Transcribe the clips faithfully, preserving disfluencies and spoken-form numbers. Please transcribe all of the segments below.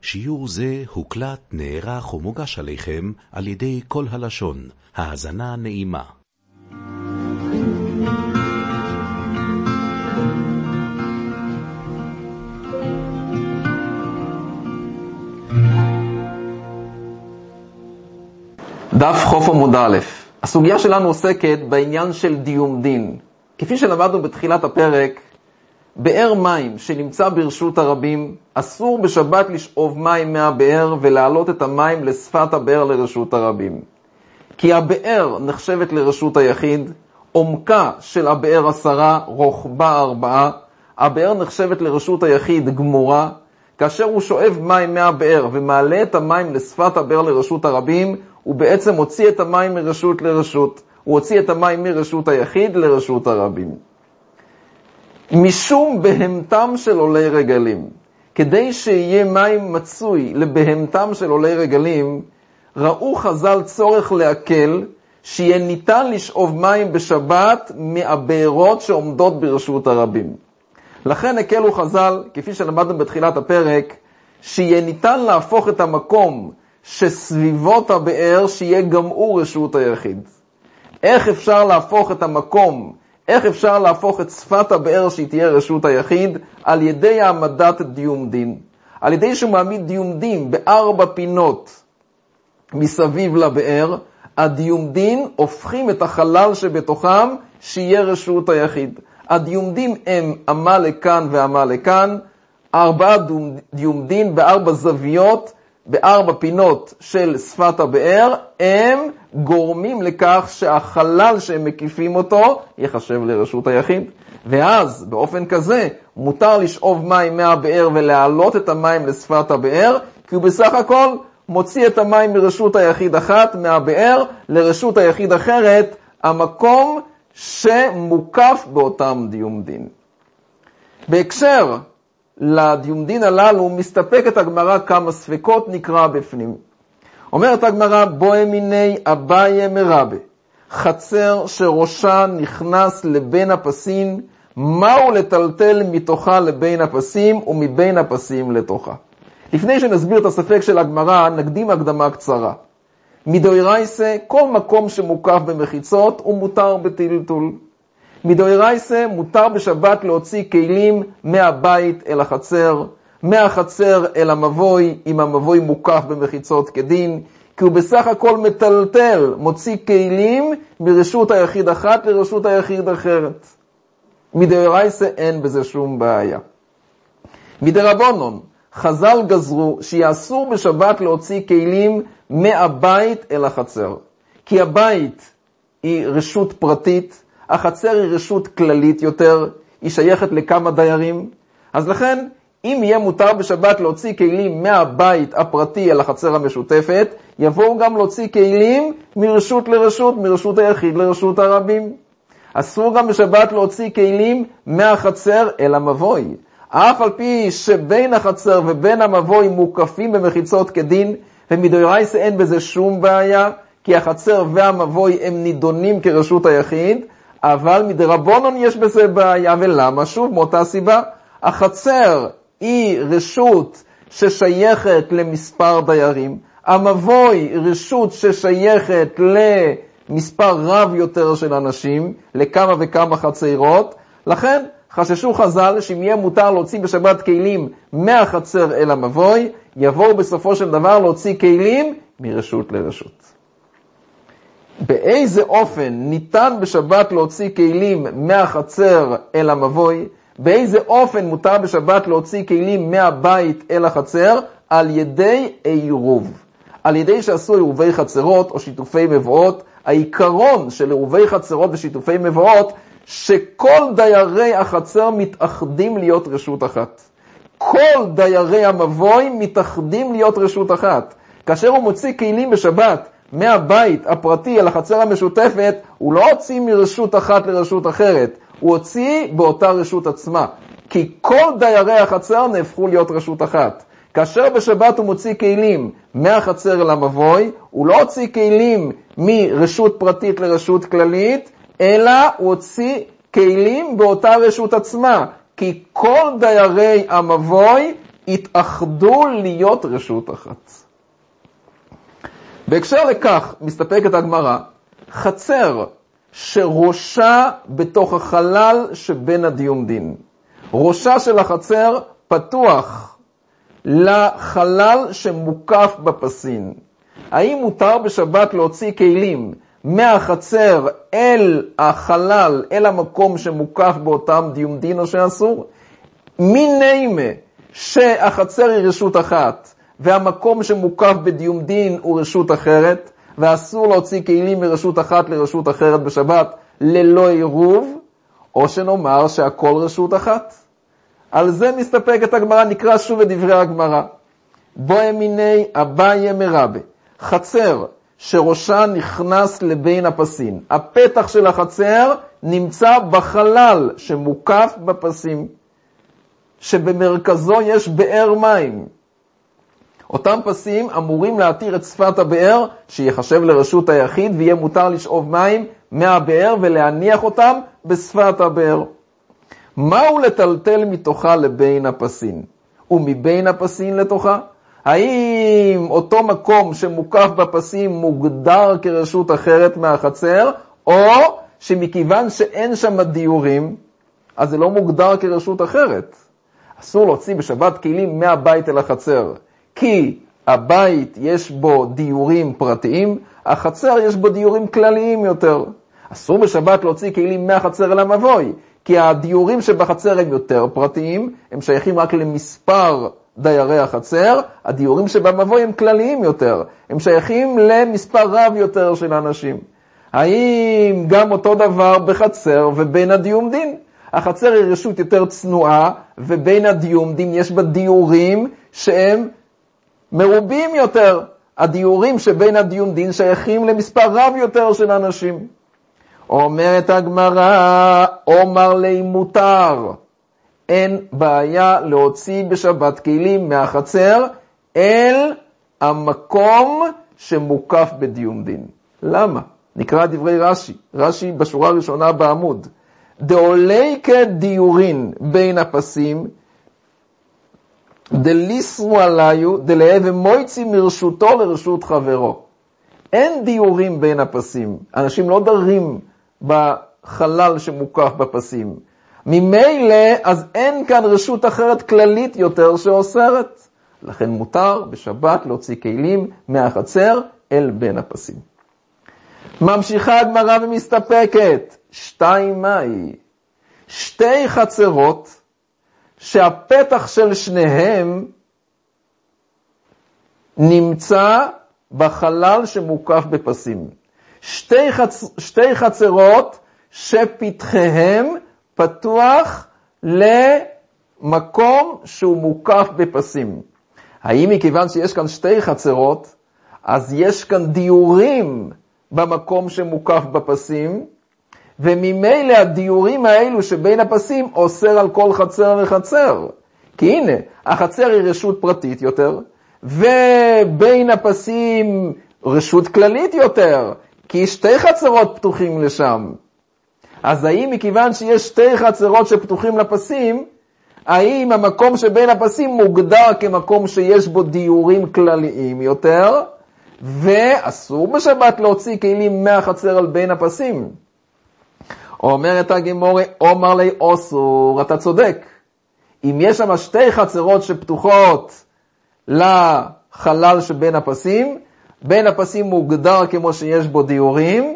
שיעור זה הוקלט, נערך ומוגש עליכם על ידי כל הלשון. האזנה נעימה. דף חוף עמוד א'. הסוגיה שלנו עוסקת בעניין של דיום דין. כפי שלמדנו בתחילת הפרק, באר מים שנמצא ברשות הרבים, אסור בשבת לשאוב מים מהבאר ולהעלות את המים לשפת הבאר לרשות הרבים. כי הבאר נחשבת לרשות היחיד, עומקה של הבאר עשרה, רוחבה ארבעה, הבאר נחשבת לרשות היחיד גמורה. כאשר הוא שואב מים מהבאר ומעלה את המים לשפת הבאר לרשות הרבים, הוא בעצם הוציא את המים מרשות לרשות. הוא הוציא את המים מרשות היחיד לרשות הרבים. משום בהמתם של עולי רגלים, כדי שיהיה מים מצוי לבהמתם של עולי רגלים, ראו חז"ל צורך להקל שיהיה ניתן לשאוב מים בשבת מהבארות שעומדות ברשות הרבים. לכן הקלו חז"ל, כפי שלמדנו בתחילת הפרק, שיהיה ניתן להפוך את המקום שסביבות הבאר שיהיה גם הוא רשות היחיד. איך אפשר להפוך את המקום, איך אפשר להפוך את שפת הבאר שהיא תהיה רשות היחיד? על ידי העמדת דיום דין. על ידי שהוא מעמיד דיום דין בארבע פינות מסביב לבאר, הדיום דין הופכים את החלל שבתוכם שיהיה רשות היחיד. הדיום דין הם אמה לכאן ואמה לכאן, ארבעה דיום דין בארבע זוויות, בארבע פינות של שפת הבאר, הם גורמים לכך שהחלל שהם מקיפים אותו יחשב לרשות היחיד. ואז באופן כזה מותר לשאוב מים מהבאר ולהעלות את המים לשפת הבאר, כי הוא בסך הכל מוציא את המים מרשות היחיד אחת מהבאר לרשות היחיד אחרת, המקום שמוקף באותם דיום דין. בהקשר לדיום דין הללו מסתפקת הגמרא כמה ספקות, נקרא בפנים. אומרת הגמרא, בואי מיני אביי מרבה, חצר שראשה נכנס לבין הפסים, מהו לטלטל מתוכה לבין הפסים ומבין הפסים לתוכה. לפני שנסביר את הספק של הגמרא, נקדים הקדמה קצרה. מדאורייסה, כל מקום שמוקף במחיצות הוא מותר בטלטול. מדאורייסה מותר בשבת להוציא כלים מהבית אל החצר, מהחצר אל המבוי, אם המבוי מוקף במחיצות כדין, כי הוא בסך הכל מטלטל, מוציא כלים מרשות היחיד אחת לרשות היחיד אחרת. מדאורייסה אין בזה שום בעיה. מדרבנן, חז"ל גזרו שיאסור בשבת להוציא כלים מהבית אל החצר. כי הבית היא רשות פרטית, החצר היא רשות כללית יותר, היא שייכת לכמה דיירים. אז לכן, אם יהיה מותר בשבת להוציא כלים מהבית הפרטי אל החצר המשותפת, יבואו גם להוציא כלים מרשות לרשות, מרשות היחיד לרשות הרבים. אסור גם בשבת להוציא כלים מהחצר אל המבוי. אף על פי שבין החצר ובין המבוי מוקפים במחיצות כדין, ומדאורייסה אין בזה שום בעיה, כי החצר והמבוי הם נידונים כרשות היחיד, אבל מדרבנן יש בזה בעיה. ולמה? שוב, מאותה סיבה. החצר היא רשות ששייכת למספר דיירים, המבוי רשות ששייכת למספר רב יותר של אנשים, לכמה וכמה חצרות. לכן חששו חז"ל שאם יהיה מותר להוציא בשבת כלים מהחצר אל המבוי, יבואו בסופו של דבר להוציא כלים מרשות לרשות. באיזה אופן ניתן בשבת להוציא כלים מהחצר אל המבוי? באיזה אופן מותר בשבת להוציא כלים מהבית אל החצר? על ידי עירוב. על ידי שעשו עירובי חצרות או שיתופי מבואות. העיקרון של עירובי חצרות ושיתופי מבואות, שכל דיירי החצר מתאחדים להיות רשות אחת. כל דיירי המבוי מתאחדים להיות רשות אחת. כאשר הוא מוציא כלים בשבת מהבית הפרטי אל החצר המשותפת, הוא לא הוציא מרשות אחת לרשות אחרת, הוא הוציא באותה רשות עצמה. כי כל דיירי החצר נהפכו להיות רשות אחת. כאשר בשבת הוא מוציא כלים מהחצר אל המבוי, הוא לא הוציא כלים מרשות פרטית לרשות כללית, אלא הוא הוציא כלים באותה רשות עצמה. כי כל דיירי המבוי התאחדו להיות רשות אחת. בהקשר לכך מסתפקת הגמרא, חצר שראשה בתוך החלל שבין הדיומדין. ראשה של החצר פתוח לחלל שמוקף בפסין. האם מותר בשבת להוציא כלים מהחצר אל החלל, אל המקום שמוקף באותם דיומדין או שאסור? מינימה שהחצר היא רשות אחת והמקום שמוקף בדיומדין הוא רשות אחרת, ואסור להוציא כלים מרשות אחת לרשות אחרת בשבת ללא עירוב, או שנאמר שהכל רשות אחת. על זה מסתפקת הגמרא, נקרא שוב את דברי הגמרא. בו מיני אביי מרבה, חצר שראשה נכנס לבין הפסים. הפתח של החצר נמצא בחלל שמוקף בפסים, שבמרכזו יש באר מים. אותם פסים אמורים להתיר את שפת הבאר, שיחשב לרשות היחיד, ויהיה מותר לשאוב מים מהבאר ולהניח אותם בשפת הבאר. מהו לטלטל מתוכה לבין הפסים? ומבין הפסים לתוכה? האם אותו מקום שמוקף בפסים מוגדר כרשות אחרת מהחצר, או שמכיוון שאין שם דיורים, אז זה לא מוגדר כרשות אחרת? אסור להוציא בשבת כלים מהבית אל החצר, כי הבית יש בו דיורים פרטיים, החצר יש בו דיורים כלליים יותר. אסור בשבת להוציא כלים מהחצר אל המבוי, כי הדיורים שבחצר הם יותר פרטיים, הם שייכים רק למספר דיירי החצר, הדיורים שבמבוי הם כלליים יותר, הם שייכים למספר רב יותר של אנשים. האם גם אותו דבר בחצר ובין הדיומדין? החצר היא רשות יותר צנועה, ובין הדיומדין יש בה דיורים שהם מרובים יותר. הדיורים שבין הדיומדין שייכים למספר רב יותר של אנשים. אומרת הגמרא, אומר לי מותר, אין בעיה להוציא בשבת כלים מהחצר אל המקום שמוקף בדיומדין. למה? נקרא דברי רש"י, רש"י בשורה הראשונה בעמוד. דעולי כדיורין בין הפסים, דליסרו עליו, דלהב מויצי מרשותו לרשות חברו. אין דיורים בין הפסים, אנשים לא דרים בחלל שמוקף בפסים. ממילא, אז אין כאן רשות אחרת כללית יותר שאוסרת. לכן מותר בשבת להוציא כלים מהחצר אל בין הפסים. ממשיכה הגמרא ומסתפקת, שתיים מאי, שתי חצרות שהפתח של שניהם נמצא בחלל שמוקף בפסים. שתי, חצ... שתי חצרות שפתחיהם פתוח למקום שהוא מוקף בפסים. האם מכיוון שיש כאן שתי חצרות, אז יש כאן דיורים במקום שמוקף בפסים, וממילא הדיורים האלו שבין הפסים אוסר על כל חצר וחצר. כי הנה, החצר היא רשות פרטית יותר, ובין הפסים רשות כללית יותר, כי שתי חצרות פתוחים לשם. אז האם מכיוון שיש שתי חצרות שפתוחים לפסים, האם המקום שבין הפסים מוגדר כמקום שיש בו דיורים כלליים יותר, ואסור בשבת להוציא כלים מהחצר על בין הפסים? אומרת הגמרא, אומר לי אסור, אתה צודק. אם יש שם שתי חצרות שפתוחות לחלל שבין הפסים, בין הפסים מוגדר כמו שיש בו דיורים,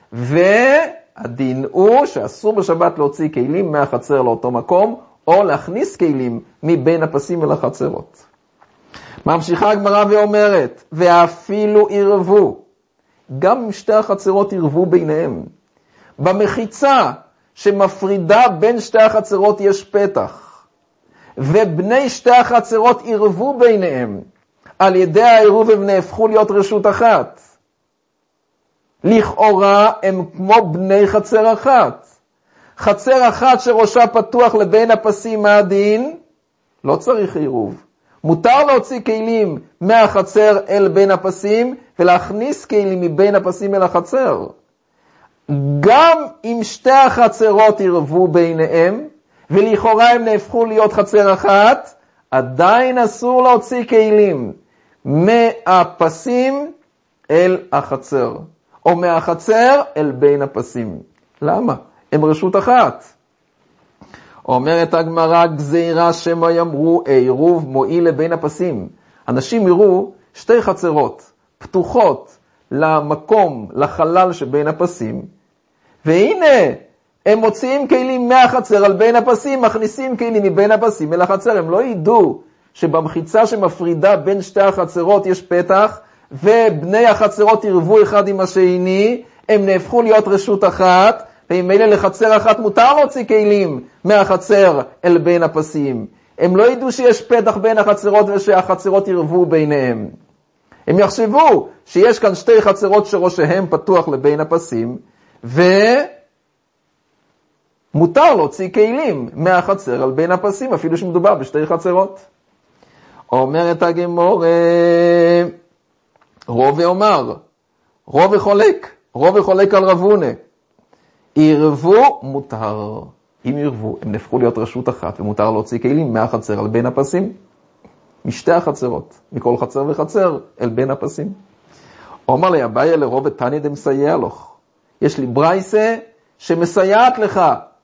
והדין הוא שאסור בשבת להוציא כלים מהחצר לאותו מקום, או להכניס כלים מבין הפסים אל החצרות. ממשיכה הגמרא ואומרת, ואפילו ערבו, גם אם שתי החצרות ערבו ביניהם. במחיצה שמפרידה בין שתי החצרות יש פתח, ובני שתי החצרות ערבו ביניהם, על ידי העירוב הם נהפכו להיות רשות אחת. לכאורה הם כמו בני חצר אחת. חצר אחת שראשה פתוח לבין הפסים מהדין, לא צריך עירוב. מותר להוציא כלים מהחצר אל בין הפסים, ולהכניס כלים מבין הפסים אל החצר. גם אם שתי החצרות ערבו ביניהם, ולכאורה הם נהפכו להיות חצר אחת, עדיין אסור להוציא כלים מהפסים אל החצר, או מהחצר אל בין הפסים. למה? הם רשות אחת. אומרת הגמרא, גזירה שמא יאמרו עירוב מועיל לבין הפסים. אנשים יראו שתי חצרות פתוחות למקום, לחלל שבין הפסים, והנה הם מוציאים כלים מהחצר על בין הפסים, מכניסים כלים מבין הפסים אל החצר. הם לא ידעו שבמחיצה שמפרידה בין שתי החצרות יש פתח, ובני החצרות ירבו אחד עם השני, הם נהפכו להיות רשות אחת, וממילא לחצר אחת מותר להוציא כלים מהחצר אל בין הפסים. הם לא ידעו שיש פתח בין החצרות ושהחצרות ירבו ביניהם. הם יחשבו שיש כאן שתי חצרות שראשיהם פתוח לבין הפסים, ומותר להוציא כלים מהחצר על בין הפסים, אפילו שמדובר בשתי חצרות. אומרת הגמרא, רוב אומר, רוב חולק, רוב חולק על רב הונא. ירבו מותר. אם ירבו, הם נהפכו להיות רשות אחת, ומותר להוציא כלים מהחצר על בין הפסים, משתי החצרות, מכל חצר וחצר אל בין הפסים. אומר לי, אביי לרוב תניא דמסייע לך. יש לי ברייסה שמסייעת לך,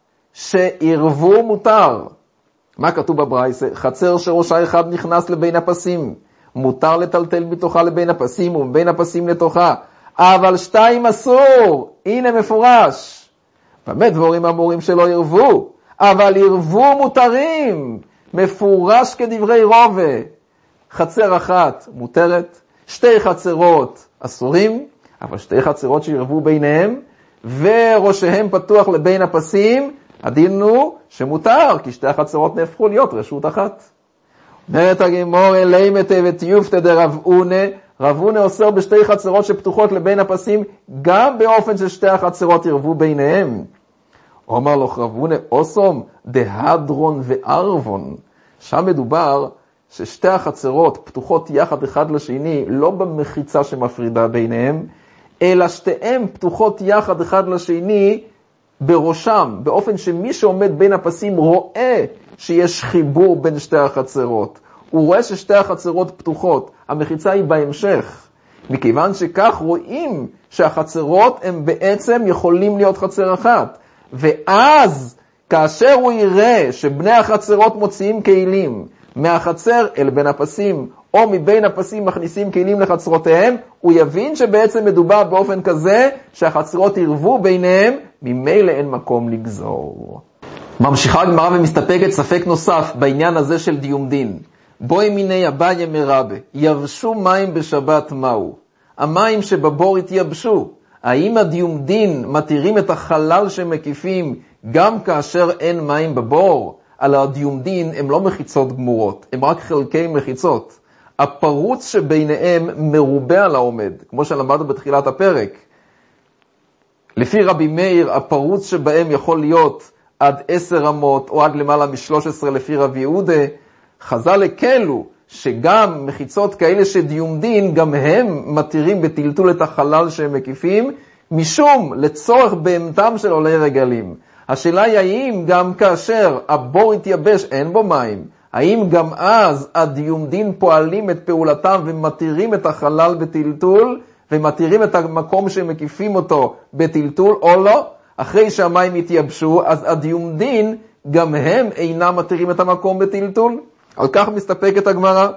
שירבו מותר. מה כתוב בברייסה? חצר שראשה אחד נכנס לבין הפסים, מותר לטלטל בתוכה לבין הפסים ובין הפסים לתוכה, אבל שתיים אסור. הנה מפורש. באמת דבורים אמורים שלא ירבו, אבל ירבו מותרים, מפורש כדברי רובה. חצר אחת מותרת, שתי חצרות אסורים, אבל שתי חצרות שירבו ביניהם, וראשיהם פתוח לבין הפסים, הדין הוא שמותר, כי שתי החצרות נהפכו להיות רשות אחת. אומרת הגמרא, לימתא וטיופתא דרב הונא, רב הונא אוסר בשתי חצרות שפתוחות לבין הפסים, גם באופן ששתי החצרות ירבו ביניהם. אומר לו רב הונא, אוסום דהדרון וערבון. שם מדובר ששתי החצרות פתוחות יחד אחד לשני, לא במחיצה שמפרידה ביניהם, אלא שתיהם פתוחות יחד אחד לשני בראשם, באופן שמי שעומד בין הפסים רואה שיש חיבור בין שתי החצרות. הוא רואה ששתי החצרות פתוחות, המחיצה היא בהמשך. מכיוון שכך רואים שהחצרות הם בעצם יכולים להיות חצר אחת. ואז כאשר הוא יראה שבני החצרות מוציאים כלים מהחצר אל בין הפסים, או מבין הפסים מכניסים כלים לחצרותיהם, הוא יבין שבעצם מדובר באופן כזה שהחצרות ירבו ביניהם, ממילא אין מקום לגזור. ממשיכה הגמרא ומסתפקת ספק נוסף בעניין הזה של דיום דין. בואי מיני אביי מרבה, יבשו מים בשבת מהו? המים שבבור התייבשו. האם הדיום דין מתירים את החלל שמקיפים גם כאשר אין מים בבור? על הדיום דין הם לא מחיצות גמורות, הם רק חלקי מחיצות. הפרוץ שביניהם מרובה על העומד, כמו שלמדנו בתחילת הפרק. לפי רבי מאיר, הפרוץ שבהם יכול להיות עד עשר אמות, או עד למעלה משלוש עשרה לפי רבי יהודה. חז"ל הקלו שגם מחיצות כאלה שדיום דין, גם הם מתירים בטלטול את החלל שהם מקיפים, משום לצורך בהמתם של עולי רגלים. השאלה היא האם גם כאשר הבור התייבש אין בו מים, האם גם אז הדיום דין פועלים את פעולתם ומתירים את החלל בטלטול, ומתירים את המקום שהם מקיפים אותו בטלטול או לא? אחרי שהמים התייבשו, אז הדיום דין גם הם אינם מתירים את המקום בטלטול. על כך מסתפקת הגמרא.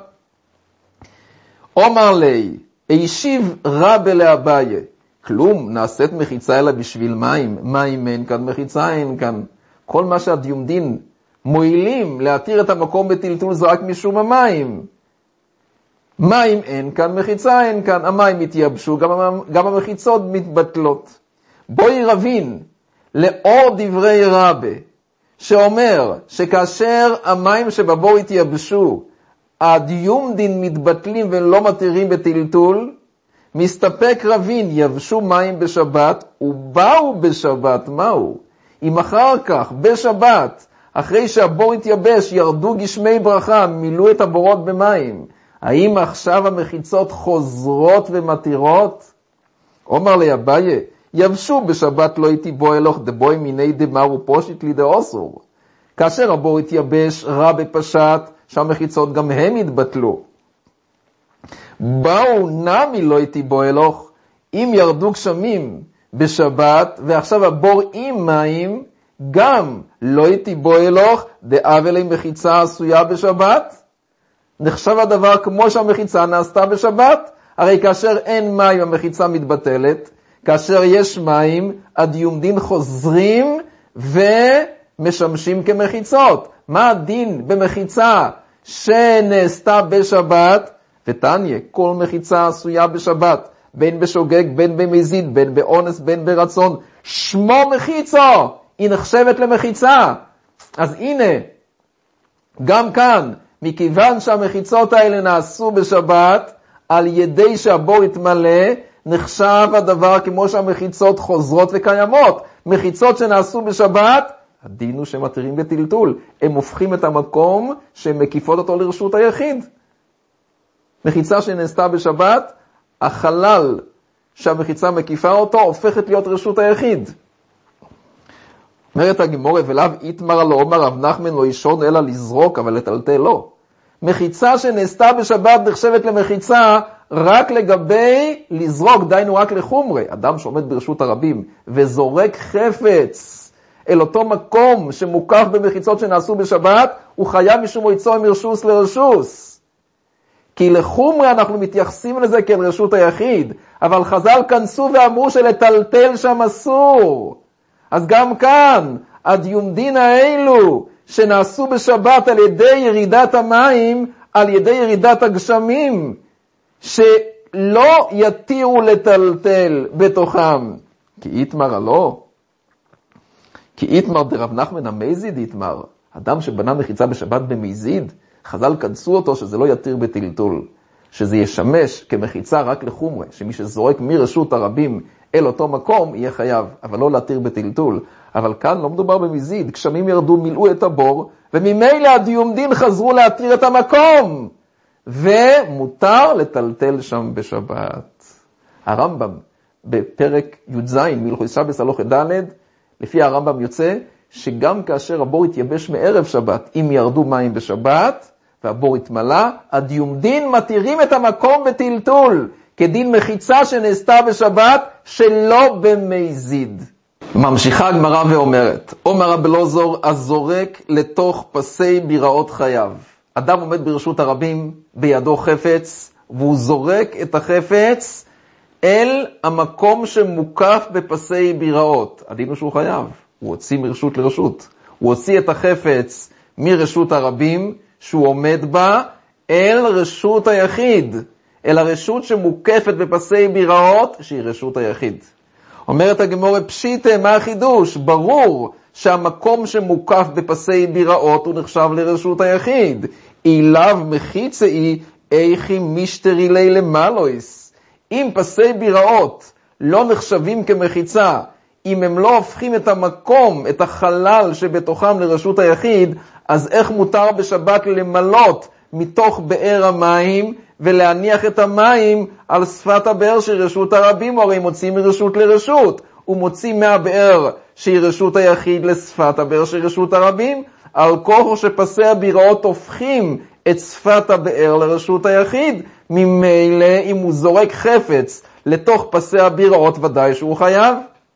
אומר לי, הישיב רבה לאביי, כלום, נעשית מחיצה אלא בשביל מים. מים אין כאן, מחיצה אין כאן. כל מה שהדיום דין מועילים להתיר את המקום בטלטול זה רק משום המים. מים אין כאן, מחיצה אין כאן. המים מתייבשו, גם, גם המחיצות מתבטלות. בואי רבין לאור דברי רבה, שאומר שכאשר המים שבבור התייבשו, הדיום דין מתבטלים ולא מתירים בטלטול, מסתפק רבין, יבשו מים בשבת ובאו בשבת, מהו? אם אחר כך בשבת, אחרי שהבור התייבש, ירדו גשמי ברכה, מילאו את הבורות במים, האם עכשיו המחיצות חוזרות ומתירות? אומר לי אביי, יבשו בשבת לא איתי בו אלוך דבוי מיני דמר ופושט לי דאוסור. כאשר הבור התייבש רע בפשט, שהמחיצות גם הם יתבטלו. באו נמי לא איתי בו אלוך, אם ירדו גשמים בשבת, ועכשיו הבור עם מים, גם לא איתי בו אלוך, דאבל עם מחיצה עשויה בשבת. נחשב הדבר כמו שהמחיצה נעשתה בשבת, הרי כאשר אין מים המחיצה מתבטלת, כאשר יש מים הדיומדין חוזרים ומשמשים כמחיצות. מה הדין במחיצה שנעשתה בשבת? ותניה, כל מחיצה עשויה בשבת, בין בשוגג, בין במזיד, בין באונס, בין ברצון, שמו מחיצו, היא נחשבת למחיצה. אז הנה, גם כאן, מכיוון שהמחיצות האלה נעשו בשבת, על ידי שהבור התמלא, נחשב הדבר כמו שהמחיצות חוזרות וקיימות. מחיצות שנעשו בשבת, הדין הוא שמתירים בטלטול. הם הופכים את המקום שהם מקיפות אותו לרשות היחיד. מחיצה שנעשתה בשבת, החלל שהמחיצה מקיפה אותו, הופכת להיות רשות היחיד. אומרת הגמורה, ולאו איתמר לא אומר רב נחמן לא ישון אלא לזרוק, אבל לטלטל לא. מחיצה שנעשתה בשבת נחשבת למחיצה רק לגבי לזרוק, דיינו רק לחומרי. אדם שעומד ברשות הרבים וזורק חפץ אל אותו מקום שמוקף במחיצות שנעשו בשבת, הוא חייב משום מויצו מרשוס לרשוס. כי לחומרי אנחנו מתייחסים לזה כאל רשות היחיד, אבל חז"ל כנסו ואמרו שלטלטל שם אסור. אז גם כאן, הדיומדין האלו שנעשו בשבת על ידי ירידת המים, על ידי ירידת הגשמים, שלא יתירו לטלטל בתוכם. כי איתמר הלא, כי איתמר דרב נחמן המזיד איתמר, אדם שבנה מחיצה בשבת במזיד, חז"ל כנסו אותו שזה לא יתיר בטלטול, שזה ישמש כמחיצה רק לחומרה, שמי שזורק מרשות הרבים אל אותו מקום יהיה חייב, אבל לא להתיר בטלטול. אבל כאן לא מדובר במזיד, גשמים ירדו, מילאו את הבור, וממילא הדיומדין חזרו להתיר את המקום, ומותר לטלטל שם בשבת. הרמב"ם בפרק י"ז מהלכות שבס הלכה ד', לפי הרמב"ם יוצא שגם כאשר הבור התייבש מערב שבת, אם ירדו מים בשבת והבור התמלא, הדיומדין מתירים את המקום בטלטול, כדין מחיצה שנעשתה בשבת שלא במזיד. ממשיכה הגמרא ואומרת, אומר רב אלעזר, הזורק לתוך פסי ביראות חייו. אדם עומד ברשות הרבים, בידו חפץ, והוא זורק את החפץ אל המקום שמוקף בפסי ביראות. הדין הוא שהוא חייב, הוא הוציא מרשות לרשות. הוא הוציא את החפץ מרשות הרבים שהוא עומד בה אל רשות היחיד, אל הרשות שמוקפת בפסי ביראות שהיא רשות היחיד. אומרת הגמורה, פשיטה, מה החידוש? ברור שהמקום שמוקף בפסי ביראות הוא נחשב לרשות היחיד. אילב מחיצאי איכי משטרי לי למלויס. אם פסי ביראות לא נחשבים כמחיצה, אם הם לא הופכים את המקום, את החלל שבתוכם לרשות היחיד, אז איך מותר בשבת למלות מתוך באר המים ולהניח את המים על שפת הבאר של רשות הרבים? הרי מוצאים מרשות לרשות, הוא מוציא מהבאר שהיא רשות היחיד לשפת הבאר של רשות הרבים, על כוח שפסי הביראות הופכים את שפת הבאר לרשות היחיד, ממילא אם הוא זורק חפץ לתוך פסי הביראות ודאי שהוא חייב.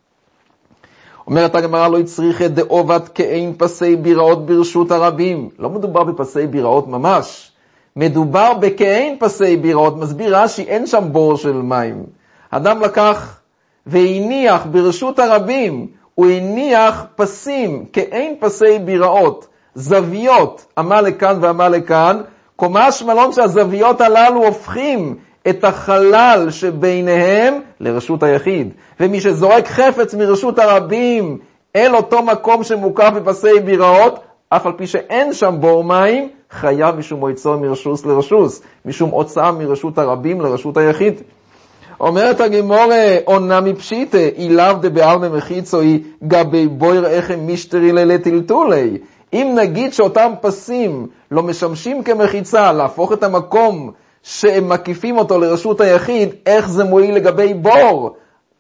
אומרת הגמרא, לא יצריך את דאובת כאין פסי ביראות ברשות הרבים. לא מדובר בפסי ביראות ממש, מדובר בכאין פסי ביראות. מסביר רש"י, אין שם בור של מים. אדם לקח והניח ברשות הרבים, הוא הניח פסים, כאין פסי ביראות, זוויות, אמה לכאן ואמה לכאן, קומש מלון שהזוויות הללו הופכים את החלל שביניהם לרשות היחיד. ומי שזורק חפץ מרשות הרבים אל אותו מקום שמוקף בפסי ביראות, אף על פי שאין שם בור מים, חייב משום מועצו מרשוס לרשוס, משום הוצאה מרשות הרבים לרשות היחיד. אומרת הגמורה, עונה מפשיטה, אילב דבעלמא מחיצוי גבי בויר איכם משטרי לטלטולי. אם נגיד שאותם פסים לא משמשים כמחיצה, להפוך את המקום שהם מקיפים אותו לרשות היחיד, איך זה מועיל לגבי בור?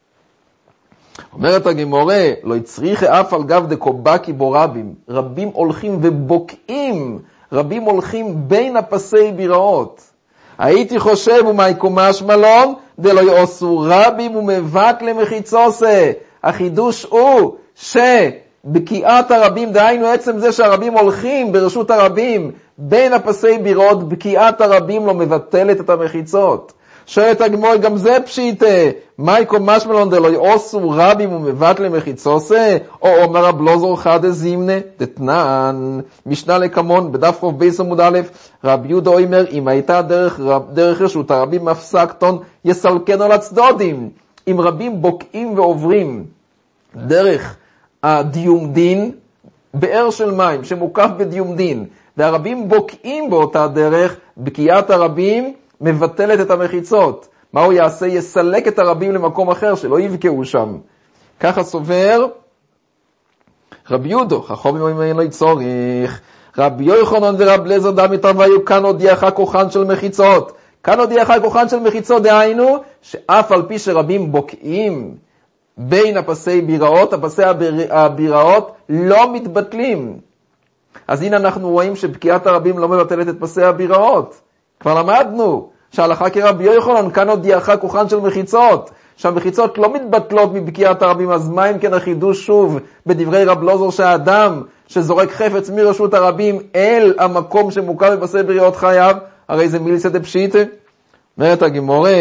אומרת הגמורה, לא יצריך אף על גב דקובקי בו רבים. רבים הולכים ובוקעים רבים הולכים בין הפסי ביראות. הייתי חושב ומאי קומש מלון, דלא יעשו רבים ומבק למחיצוסה. החידוש הוא שבקיעת הרבים, דהיינו עצם זה שהרבים הולכים ברשות הרבים, בין הפסי ביראות, בקיעת הרבים לא מבטלת את המחיצות. שואלת הגמרא, גם זה פשיטה, מאי קומש מלון דלא יעשו רבים ומבק למחיצוסה, או אומר הבלוזור חד זימנה, דתנן, משנה לקמון, בדף חוב בייס עמוד א', רב יהודה אומר, אם הייתה דרך, דרך רשות הרבים מפסקתון, יסלקנו לצדודים. אם רבים בוקעים ועוברים דרך הדיום דין, באר של מים שמוקף בדיום דין, והרבים בוקעים באותה דרך, בקיעת הרבים מבטלת את המחיצות. מה הוא יעשה? יסלק את הרבים למקום אחר, שלא יבקעו שם. ככה סובר רב יהודה, חכמים אומרים לא צורך. רב יוחנן ורב אליעזר דמיתרוויו, כאן הודיעך כוחן של מחיצות. כאן הודיעך כוחן של מחיצות, דהיינו, שאף על פי שרבים בוקעים בין הפסי ביראות, הפסי הביראות לא מתבטלים. אז הנה אנחנו רואים שבקיעת הרבים לא מבטלת את פסי הביראות. כבר למדנו שההלכה כרבי יוחנן, כאן הודיעך כוחן של מחיצות, שהמחיצות לא מתבטלות מבקיעת הרבים. אז מה אם כן החידוש שוב בדברי רב לוזור, שהאדם שזורק חפץ מרשות הרבים אל המקום שמוקם בפסי ביראות חייב? הרי זה מילסא דפשיטא. אומרת הגמרא,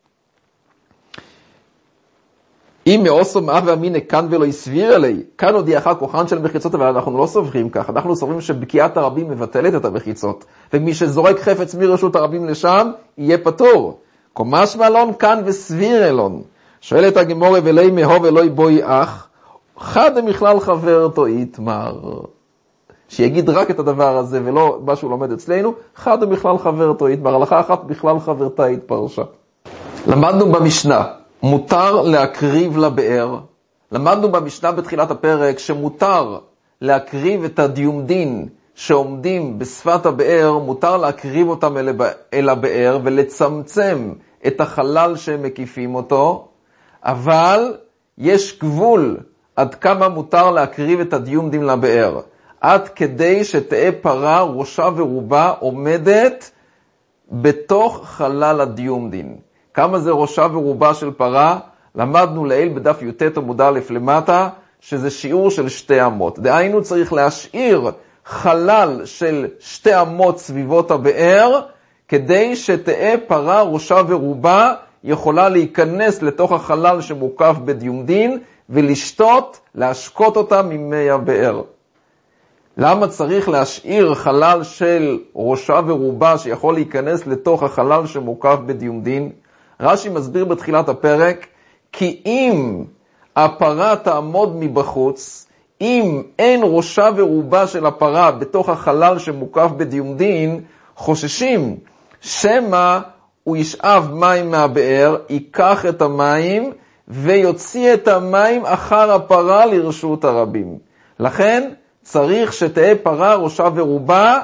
אם מאוסו מאב ואמינא כאן ולא יסביר אלי, כאן הודיעך כוחן של מחיצות, אבל אנחנו לא סוברים כך. אנחנו סוברים שבקיעת הרבים מבטלת את המחיצות, ומי שזורק חפץ מרשות הרבים לשם יהיה פטור. קומש מלון כאן וסביר אלון. שואלת הגמרא, ולי מהו ולוי בוי אח, חד מכלל חברתו יתמר. שיגיד רק את הדבר הזה ולא מה שהוא לומד אצלנו, חד מכלל חברתו יתמר. הלכה אחת בכלל חברתה התפרשה. למדנו במשנה מותר להקריב לבאר. למדנו במשנה בתחילת הפרק שמותר להקריב את הדיום דין שעומדים בשפת הבאר, מותר להקריב אותם אל הבאר ולצמצם את החלל שהם מקיפים אותו, אבל יש גבול עד כמה מותר להקריב את הדיום דין לבאר, עד כדי שתהיה פרה ראשה ורובה עומדת בתוך חלל הדיום דין. כמה זה ראשה ורובה של פרה? למדנו לעיל בדף י"ט עמוד א' למטה, שזה שיעור של שתי אמות. דהיינו צריך להשאיר חלל של שתי אמות סביבות הבאר, כדי שתהיה פרה ראשה ורובה יכולה להיכנס לתוך החלל שמוקף בדיום דין, ולשתות, להשקות אותה ממי הבאר. למה צריך להשאיר חלל של ראשה ורובה שיכול להיכנס לתוך החלל שמוקף בדיום דין? רש"י מסביר בתחילת הפרק, כי אם הפרה תעמוד מבחוץ, אם אין ראשה ורובה של הפרה בתוך החלל שמוקף בדיום דין, חוששים שמא הוא ישאב מים מהבאר, ייקח את המים ויוציא את המים אחר הפרה לרשות הרבים. לכן צריך שתהיה פרה ראשה ורובה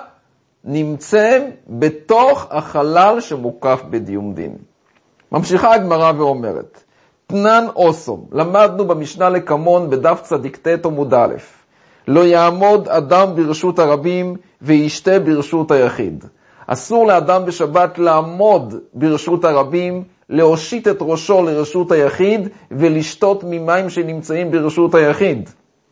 נמצא בתוך החלל שמוקף בדיום דין. ממשיכה הגמרא ואומרת, תנן אוסום, למדנו במשנה לקמון בדף צדיק ת' עמוד א', לא יעמוד אדם ברשות הרבים וישתה ברשות היחיד. אסור לאדם בשבת לעמוד ברשות הרבים, להושיט את ראשו לרשות היחיד ולשתות ממים שנמצאים ברשות היחיד.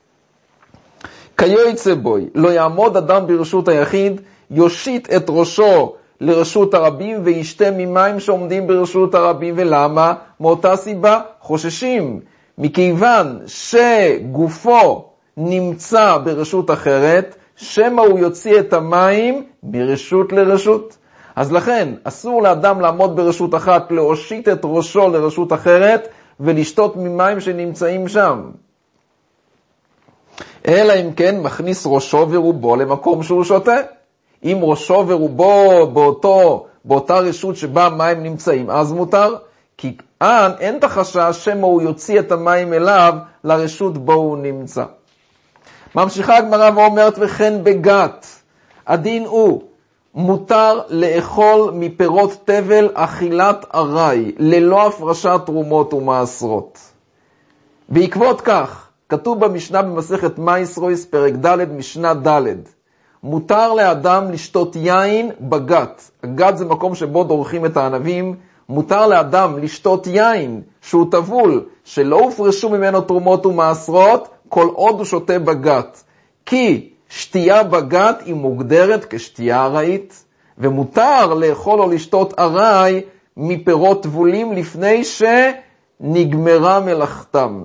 כיוצא בוי, לא יעמוד אדם ברשות היחיד, יושיט את ראשו לרשות הרבים וישתה ממים שעומדים ברשות הרבים. ולמה? מאותה סיבה, חוששים, מכיוון שגופו נמצא ברשות אחרת, שמא הוא יוציא את המים מרשות לרשות. אז לכן אסור לאדם לעמוד ברשות אחת, להושיט את ראשו לרשות אחרת ולשתות ממים שנמצאים שם, אלא אם כן מכניס ראשו ורובו למקום שהוא שותה. אם ראשו ורובו באותו, באותה רשות שבה מים נמצאים, אז מותר, כי אין, אין את החשש שמא הוא יוציא את המים אליו לרשות בו הוא נמצא. ממשיכה הגמרא ואומרת, וכן בגת, הדין הוא, מותר לאכול מפירות תבל אכילת ארעי, ללא הפרשת תרומות ומעשרות. בעקבות כך, כתוב במשנה במסכת מייסרויס, פרק ד' משנה ד', מותר לאדם לשתות יין בגת. הגת זה מקום שבו דורכים את הענבים. מותר לאדם לשתות יין שהוא טבול, שלא הופרשו ממנו תרומות ומעשרות, כל עוד הוא שותה בגת. כי שתייה בגת היא מוגדרת כשתייה ארעית, ומותר לאכול או לשתות ארעי מפירות טבולים לפני שנגמרה מלאכתם.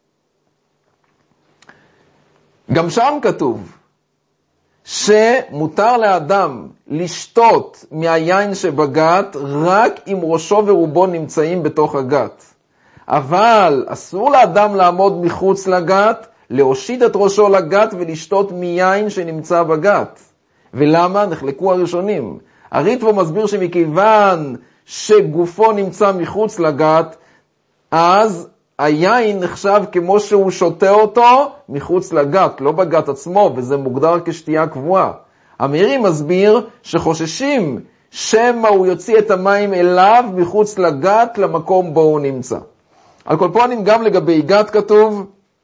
גם שם כתוב שמותר לאדם לשתות מהיין שבגת רק אם ראשו ורובו נמצאים בתוך הגת. אבל אסור לאדם לעמוד מחוץ לגת, להושיט את ראשו לגת ולשתות מיין שנמצא בגת. ולמה? נחלקו הראשונים. הריטב"א מסביר שמכיוון שגופו נמצא מחוץ לגת, אז היין נחשב כמו שהוא שותה אותו מחוץ לגת, לא בגת עצמו, וזה מוגדר כשתייה קבועה. המאירי מסביר שחוששים שמא הוא יוציא את המים אליו מחוץ לגת למקום בו הוא נמצא. על כל פנים גם לגבי גת כתוב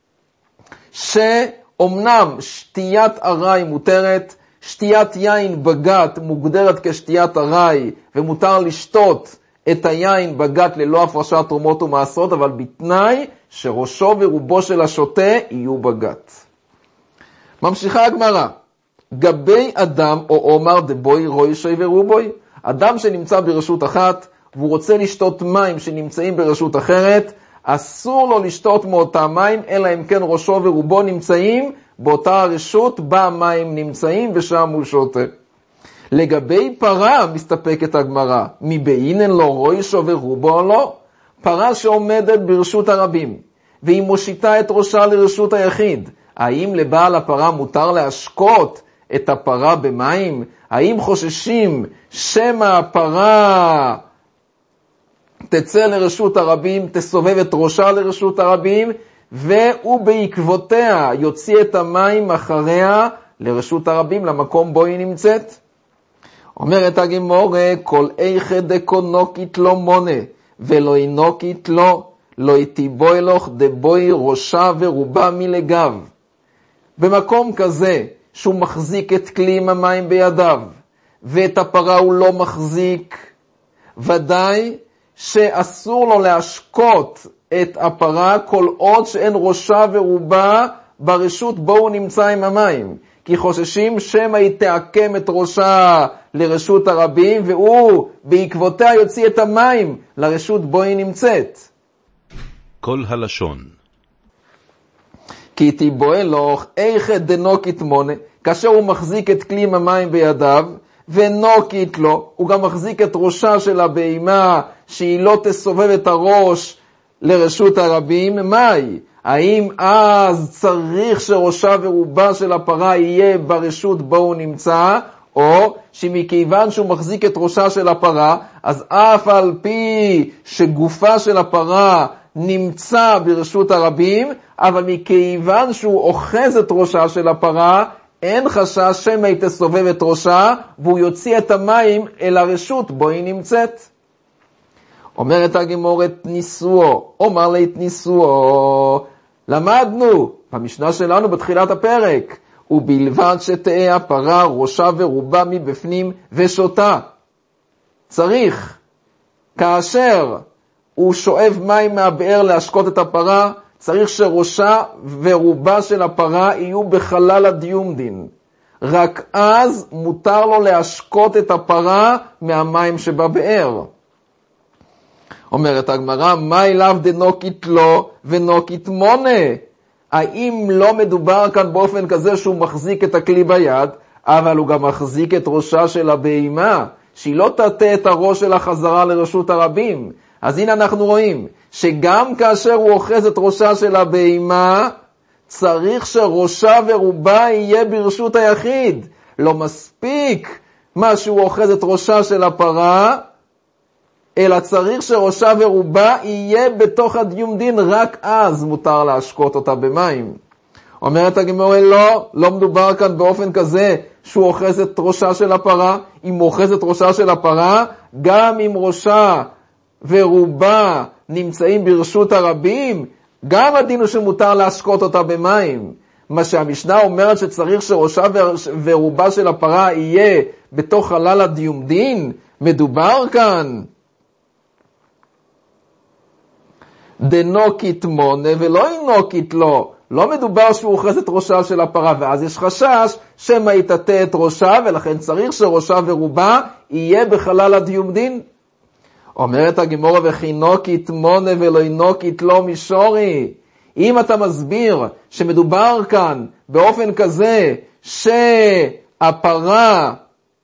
שאומנם שתיית ארעי מותרת, שתיית יין בגת מוגדרת כשתיית ארעי, ומותר לשתות את היין בגת ללא הפרשת תרומות ומעשרות, אבל בתנאי שראשו ורובו של השותה יהיו בגת. ממשיכה הגמרא, גבי אדם או עומר דבוי רוישי ורובוי, אדם שנמצא ברשות אחת והוא רוצה לשתות מים שנמצאים ברשות אחרת, אסור לו לשתות מאותה מים, אלא אם כן ראשו ורובו נמצאים באותה הרשות בה מים נמצאים ושם הוא שותה. לגבי פרה מסתפקת הגמרא, מבעינן לא רוישו ורובו או לא, פרה שעומדת ברשות הרבים והיא מושיטה את ראשה לרשות היחיד, האם לבעל הפרה מותר להשקות את הפרה במים? האם חוששים שמא הפרה תצא לרשות הרבים, תסובב את ראשה לרשות הרבים, והוא בעקבותיה יוציא את המים אחריה לרשות הרבים, למקום בו היא נמצאת? אומרת הגמרא, כל איכא דקונוקית לא מונה, ולא אינוקית לא, לא יתיבוי לך דבוי ראשה ורובה מלגב. במקום כזה שהוא מחזיק את כלי עם המים בידיו, ואת הפרה הוא לא מחזיק, ודאי שאסור לו להשקות את הפרה כל עוד שאין ראשה ורובה ברשות בו הוא נמצא עם המים. כי חוששים שמא היא תעקם את ראשה לרשות הרבים, והוא בעקבותיה יוציא את המים לרשות בו היא נמצאת. כל הלשון. כי תיבוי לך איכא דנוקית מונה, כאשר הוא מחזיק את כלי עם המים בידיו, ונוקית לו, הוא גם מחזיק את ראשה של הבהמה, שהיא לא תסובב את הראש לרשות הרבים. מהי? האם אז צריך שראשה ורובה של הפרה יהיה ברשות בו הוא נמצא, או שמכיוון שהוא מחזיק את ראשה של הפרה, אז אף על פי שגופה של הפרה נמצא ברשות הרבים, אבל מכיוון שהוא אוחז את ראשה של הפרה, אין חשש שמא היא תסובב את ראשה, והוא יוציא את המים אל הרשות בו היא נמצאת. אומרת הגמרא, ניסוהו, אומר לה ניסוהו, למדנו במשנה שלנו בתחילת הפרק, ובלבד שתהיה הפרה ראשה ורובה מבפנים ושותה. צריך, כאשר הוא שואב מים מהבאר להשקות את הפרה, צריך שראשה ורובה של הפרה יהיו בחלל הדיומדין. רק אז מותר לו להשקות את הפרה מהמים שבבאר. אומרת הגמרא, מה אליו דנוקית לו ונוקית מונה? האם לא מדובר כאן באופן כזה שהוא מחזיק את הכלי ביד, אבל הוא גם מחזיק את ראשה של הבהמה, שהיא לא תטה את הראש שלה חזרה לרשות הרבים? אז הנה אנחנו רואים שגם כאשר הוא אוחז את ראשה של הבהמה, צריך שראשה ורובה יהיה ברשות היחיד. לא מספיק מה שהוא אוחז את ראשה של הפרה, אלא צריך שראשה ורובה יהיה בתוך הדיומדין, רק אז מותר להשקות אותה במים. אומרת הגמרא, לא, לא מדובר כאן באופן כזה שהוא אוחז את ראשה של הפרה. אם הוא אוחז את ראשה של הפרה, גם אם ראשה ורובה נמצאים ברשות הרבים, גם הדין הוא שמותר להשקות אותה במים. מה שהמשנה אומרת שצריך שראשה ורובה של הפרה יהיה בתוך חלל הדיומדין, מדובר כאן דנוקית מונה ולא אינוקית לו. לא מדובר שהוא אוחז את ראשה של הפרה, ואז יש חשש שמא יטאטא את ראשה, ולכן צריך שראשה ורובה יהיה בחלל הדיומדין. אומרת הגמרא וכי נוקית מונה ולא אינוקית לו מישורי. אם אתה מסביר שמדובר כאן באופן כזה שהפרה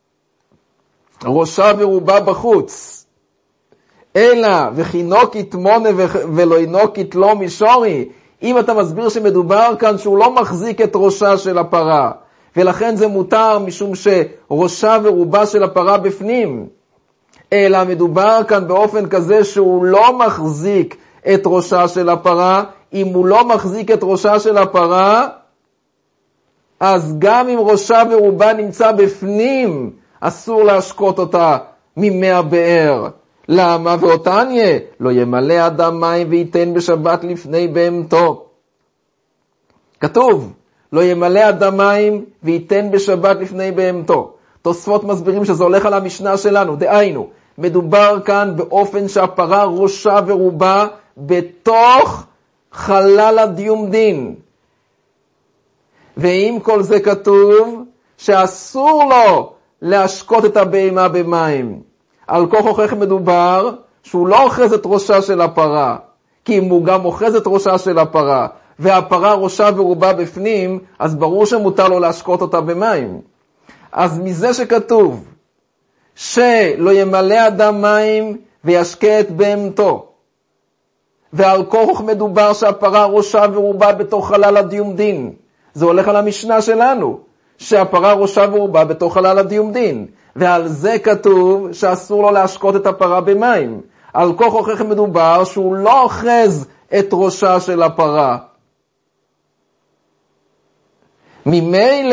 ראשה ורובה בחוץ, אלא וכי נוקית מונה ולא אינוקית לו מישורי, אם אתה מסביר שמדובר כאן שהוא לא מחזיק את ראשה של הפרה, ולכן זה מותר משום שראשה ורובה של הפרה בפנים, אלא מדובר כאן באופן כזה שהוא לא מחזיק את ראשה של הפרה, אם הוא לא מחזיק את ראשה של הפרה, אז גם אם ראשה ורובה נמצא בפנים, אסור להשקות אותה ממי הבאר. למה? ואותניה, לא ימלא אדם מים וייתן בשבת לפני בהמתו. כתוב, לא ימלא אדם מים וייתן בשבת לפני בהמתו. תוספות מסבירים שזה הולך על המשנה שלנו, דהיינו, מדובר כאן באופן שהפרה ראשה ורובה בתוך חלל הדיומדין. ואם כל זה כתוב, שאסור לו להשקות את הבהמה במים. על כוח הוכח מדובר שהוא לא אוחז את ראשה של הפרה, כי אם הוא גם אוחז את ראשה של הפרה, והפרה ראשה ורובה בפנים, אז ברור שמותר לו להשקות אותה במים. אז מזה שכתוב שלא ימלא אדם מים וישקה את בהמתו, ועל כוח מדובר שהפרה ראשה ורובה בתוך חלל הדיומדין, זה הולך על המשנה שלנו, שהפרה ראשה ורובה בתוך חלל הדיומדין, ועל זה כתוב שאסור לו להשקות את הפרה במים. על כוח הוכח מדובר שהוא לא אוחז את ראשה של הפרה. ממילא,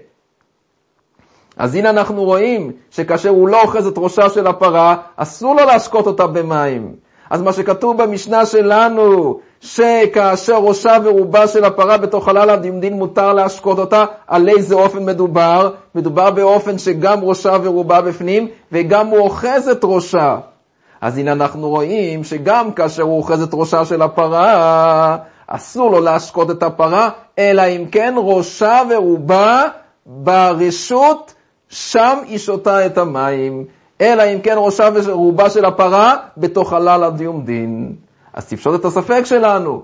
אז הנה אנחנו רואים שכאשר הוא לא אוחז את ראשה של הפרה, אסור לו להשקות אותה במים. אז מה שכתוב במשנה שלנו, שכאשר ראשה ורובה של הפרה בתוך חלל הדיומדין מותר להשקות אותה, על איזה אופן מדובר? מדובר באופן שגם ראשה ורובה בפנים, וגם הוא אוחז את ראשה. אז הנה אנחנו רואים שגם כאשר הוא אוחז את ראשה של הפרה, אסור לו להשקות את הפרה, אלא אם כן ראשה ורובה ברשות, שם היא שותה את המים. אלא אם כן ראשה ורובה של הפרה בתוך חלל הדיומדין. אז תפשוט את הספק שלנו,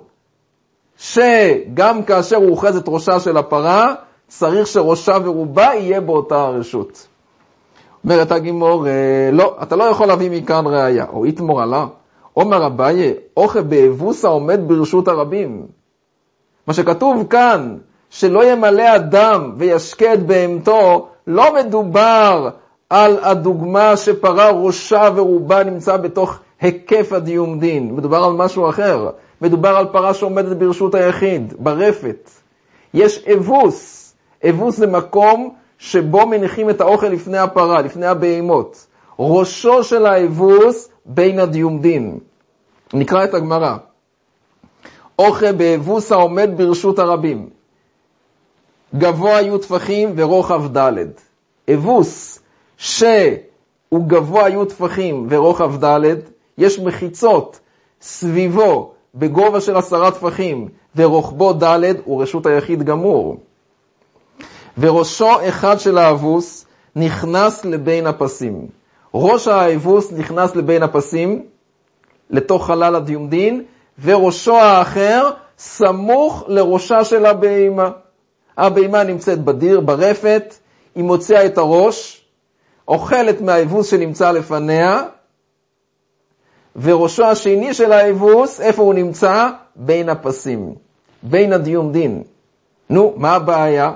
שגם כאשר הוא אוחז את ראשה של הפרה, צריך שראשה ורובה יהיה באותה הרשות. אומרת הגמרא, לא, אתה לא יכול להביא מכאן ראיה. או איתמר עלה, אומר אביי, אוכל באבוסה עומד ברשות הרבים. מה שכתוב כאן, שלא ימלא אדם וישקה את בהמתו, לא מדובר על הדוגמה שפרה ראשה ורובה נמצא בתוך היקף הדיומדין. מדובר על משהו אחר. מדובר על פרה שעומדת ברשות היחיד, ברפת. יש אבוס. אבוס זה מקום שבו מניחים את האוכל לפני הפרה, לפני הבהמות. ראשו של האבוס בין הדיומדין. נקרא את הגמרא. אוכל באבוס העומד ברשות הרבים. גבוה יהיו טפחים ורוחב ד'. אבוס שהוא גבוה יהיו טפחים ורוחב ד', יש מחיצות סביבו בגובה של עשרה טפחים ורוחבו ד', הוא רשות היחיד גמור. וראשו אחד של האבוס נכנס לבין הפסים. ראש האבוס נכנס לבין הפסים, לתוך חלל הדיומדין, וראשו האחר סמוך לראשה של הבהמה. הבהמה נמצאת בדיר, ברפת, היא מוציאה את הראש, אוכלת מהאבוס שנמצא לפניה, וראשו השני של האבוס, איפה הוא נמצא? בין הפסים, בין הדיומדין. נו, מה הבעיה?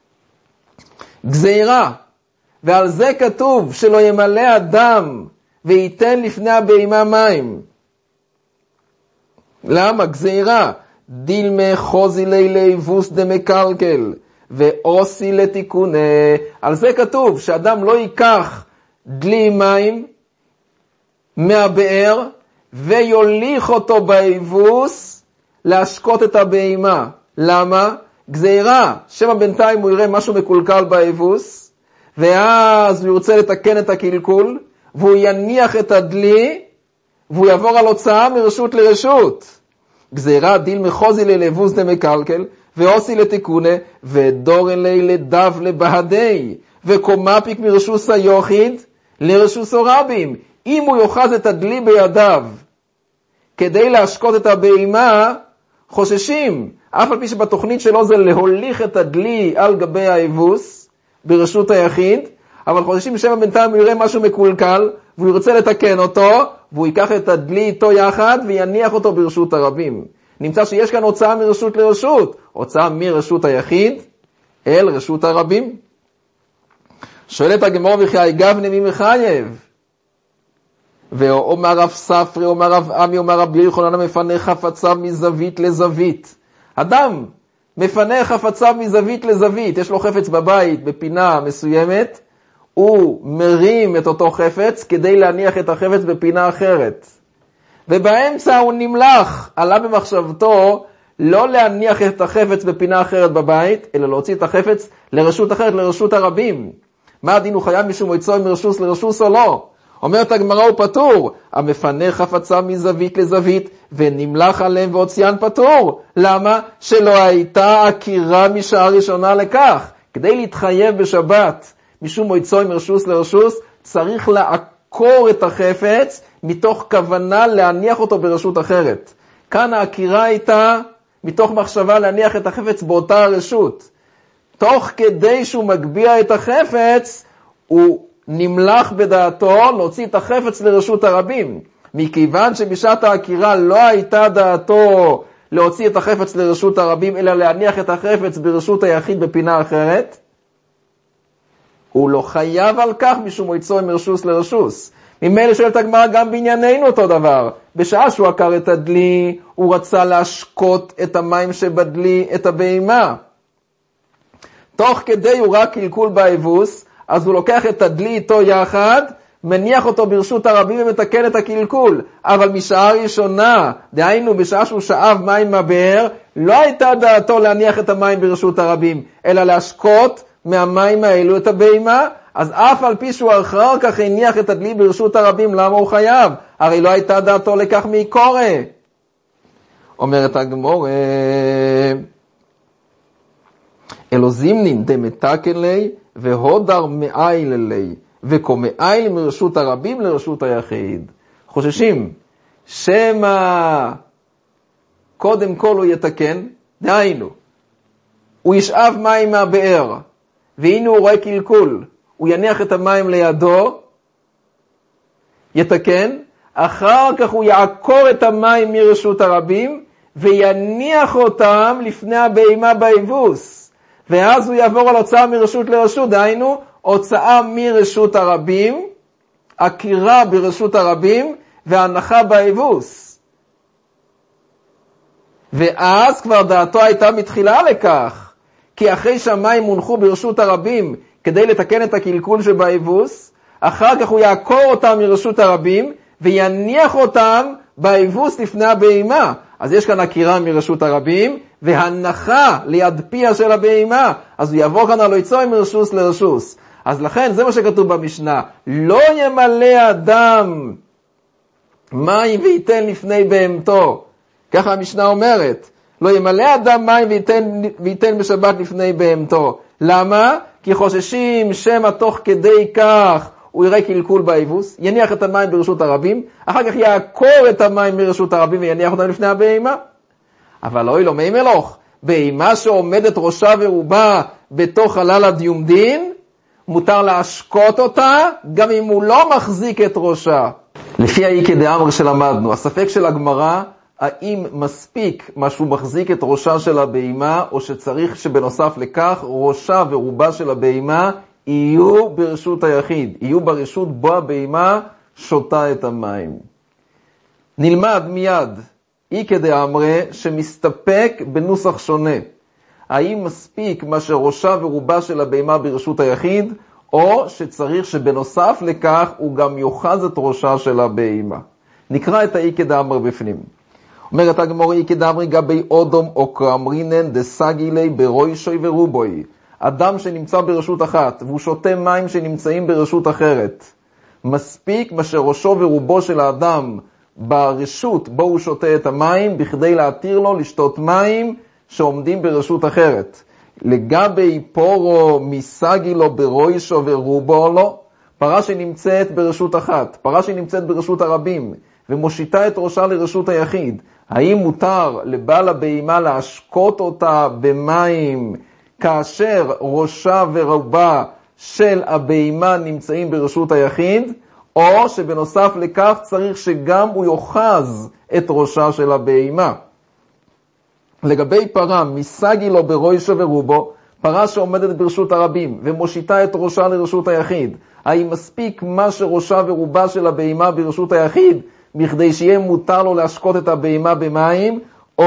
גזירה, ועל זה כתוב שלא ימלא אדם וייתן לפני הבהמה מים. למה? גזירה. דילמה חוזי לילי אבוס דמקלקל ואוסי לתיקונה. על זה כתוב שאדם לא ייקח דלי מים מהבאר ויוליך אותו באבוס להשקות את הבהמה. למה? גזירה, שמה בינתיים הוא יראה משהו מקולקל באבוס, ואז הוא ירצה לתקן את הקלקול, והוא יניח את הדלי, והוא יעבור על הוצאה מרשות לרשות. גזירה דיל מחוזי ללבוס דמקלקל, ועושי לתיקונה, ודור אלי לדב לבהדי, וקומפיק מרשוס היוחיד לרשוס הרבים. אם הוא יוחז את הדלי בידיו, כדי להשקות את הבהמה, חוששים, אף על פי שבתוכנית שלו זה להוליך את הדלי על גבי האבוס, ברשות היחיד, אבל חוששים שמה בינתיים הוא יראה משהו מקולקל, והוא ירצה לתקן אותו, והוא ייקח את הדלי איתו יחד, ויניח אותו ברשות הרבים. נמצא שיש כאן הוצאה מרשות לרשות, הוצאה מרשות היחיד אל רשות הרבים. שואלת הגמרא וכי גבנה מי מחייב? ואומר רב ספרי, אומר רב עמי, אומר רבי יוחנן, מפנה חפציו מזווית לזווית. אדם מפנה חפציו מזווית לזווית, יש לו חפץ בבית בפינה מסוימת, הוא מרים את אותו חפץ כדי להניח את החפץ בפינה אחרת. ובאמצע הוא נמלח, עלה במחשבתו לא להניח את החפץ בפינה אחרת בבית, אלא להוציא את החפץ לרשות אחרת, לרשות הרבים. מה הדין, הוא חייב משום מועצו מרשוס לרשוס או לא? אומרת הגמרא הוא פטור, המפנה חפציו מזווית לזווית, ונמלח עליהם והוציאן פטור. למה? שלא הייתה עקירה משעה ראשונה לכך. כדי להתחייב בשבת, משום מועצו מרשוס לרשוס, צריך לעקור את החפץ, מתוך כוונה להניח אותו ברשות אחרת. כאן העקירה הייתה מתוך מחשבה להניח את החפץ באותה הרשות. תוך כדי שהוא מגביע את החפץ, הוא נמלח בדעתו להוציא את החפץ לרשות הרבים. מכיוון שבשעת העקירה לא הייתה דעתו להוציא את החפץ לרשות הרבים, אלא להניח את החפץ ברשות היחיד בפינה אחרת, הוא לא חייב על כך משום מועצו מרשוס לרשוס. ממילא שואלת הגמרא גם בענייננו אותו דבר. בשעה שהוא עקר את הדלי, הוא רצה להשקות את המים שבדלי, את הבהמה. תוך כדי הוא רק קלקול באבוס, אז הוא לוקח את הדלי איתו יחד, מניח אותו ברשות הרבים ומתקן את הקלקול. אבל משעה ראשונה, דהיינו בשעה שהוא שאב מים מהבאר, לא הייתה דעתו להניח את המים ברשות הרבים, אלא להשקות מהמים האלו את הבהמה. אז אף על פי שהוא אחר כך הניח את הדלי ברשות הרבים, למה הוא חייב? הרי לא הייתה דעתו לכך מקורא. אומרת הגמרא, אלו זימנין דמתקן לי והודר מאיל לי, וקומאיל מרשות הרבים לרשות היחיד. חוששים שמה קודם כל הוא יתקן, דהיינו, הוא ישאב מים מהבאר, והנה הוא רואה קלקול, הוא יניח את המים לידו, יתקן, אחר כך הוא יעקור את המים מרשות הרבים, ויניח אותם לפני הבהמה באבוס, ואז הוא יעבור על הוצאה מרשות לרשות, דהיינו, הוצאה מרשות הרבים, עקירה ברשות הרבים, והנחה באבוס. ואז כבר דעתו הייתה מתחילה לכך, כי אחרי שהמים הונחו ברשות הרבים, כדי לתקן את הקלקול שבאבוס, אחר כך הוא יעקור אותם מרשות הרבים, ויניח אותם באבוס לפני הבהמה. אז יש כאן עקירה מרשות הרבים, והנחה ליד פיה של הבהמה. אז הוא יעבור כאן על יצוי מרשוס לרשוס. אז לכן זה מה שכתוב במשנה, לא ימלא אדם מים וייתן לפני בהמתו. ככה המשנה אומרת, לא ימלא אדם מים וייתן, וייתן בשבת לפני בהמתו. למה? כי חוששים שמא תוך כדי כך הוא יראה קלקול באבוס, יניח את המים ברשות הרבים, אחר כך יעקור את המים מרשות הרבים ויניח אותם לפני הבהמה. אבל אוי לו מי מלוך, בהמה שעומדת ראשה ורובה בתוך חלל הדיומדין, מותר להשקות אותה, גם אם הוא לא מחזיק את ראשה. לפי האיקא דאמר שלמדנו, הספק של הגמרא, האם מספיק מה שהוא מחזיק את ראשה של הבהמה, או שצריך שבנוסף לכך ראשה ורובה של הבהמה יהיו ברשות היחיד, יהיו ברשות בו הבהמה שותה את המים. נלמד מיד, איקא דאמר שמסתפק בנוסח שונה. האם מספיק מה שראשה ורובה של הבהמה ברשות היחיד, או שצריך שבנוסף לכך הוא גם יוחז את ראשה של הבהמה. נקרא את האיקא דאמר בפנים. אומרת הגמורי, כדאמרי גבי אודום או כאמרינן דסגילי ברוישוי ורובוי. אדם שנמצא ברשות אחת והוא שותה מים שנמצאים ברשות אחרת. מספיק מה שראשו ורובו של האדם ברשות בו הוא שותה את המים בכדי להתיר לו לשתות מים שעומדים ברשות אחרת. לגבי פורו מסגילו ברוישו ורובו לא, פרה שנמצאת ברשות אחת, פרה שנמצאת ברשות הרבים ומושיטה את ראשה לרשות היחיד, האם מותר לבעל הבהמה להשקות אותה במים כאשר ראשה ורובה של הבהמה נמצאים ברשות היחיד, או שבנוסף לכך צריך שגם הוא יוחז את ראשה של הבהמה? לגבי פרה מסגילו ברוישו ורובו, פרה שעומדת ברשות הרבים ומושיטה את ראשה לרשות היחיד, האם מספיק מה שראשה ורובה של הבהמה ברשות היחיד בכדי שיהיה מותר לו להשקות את הבהמה במים, או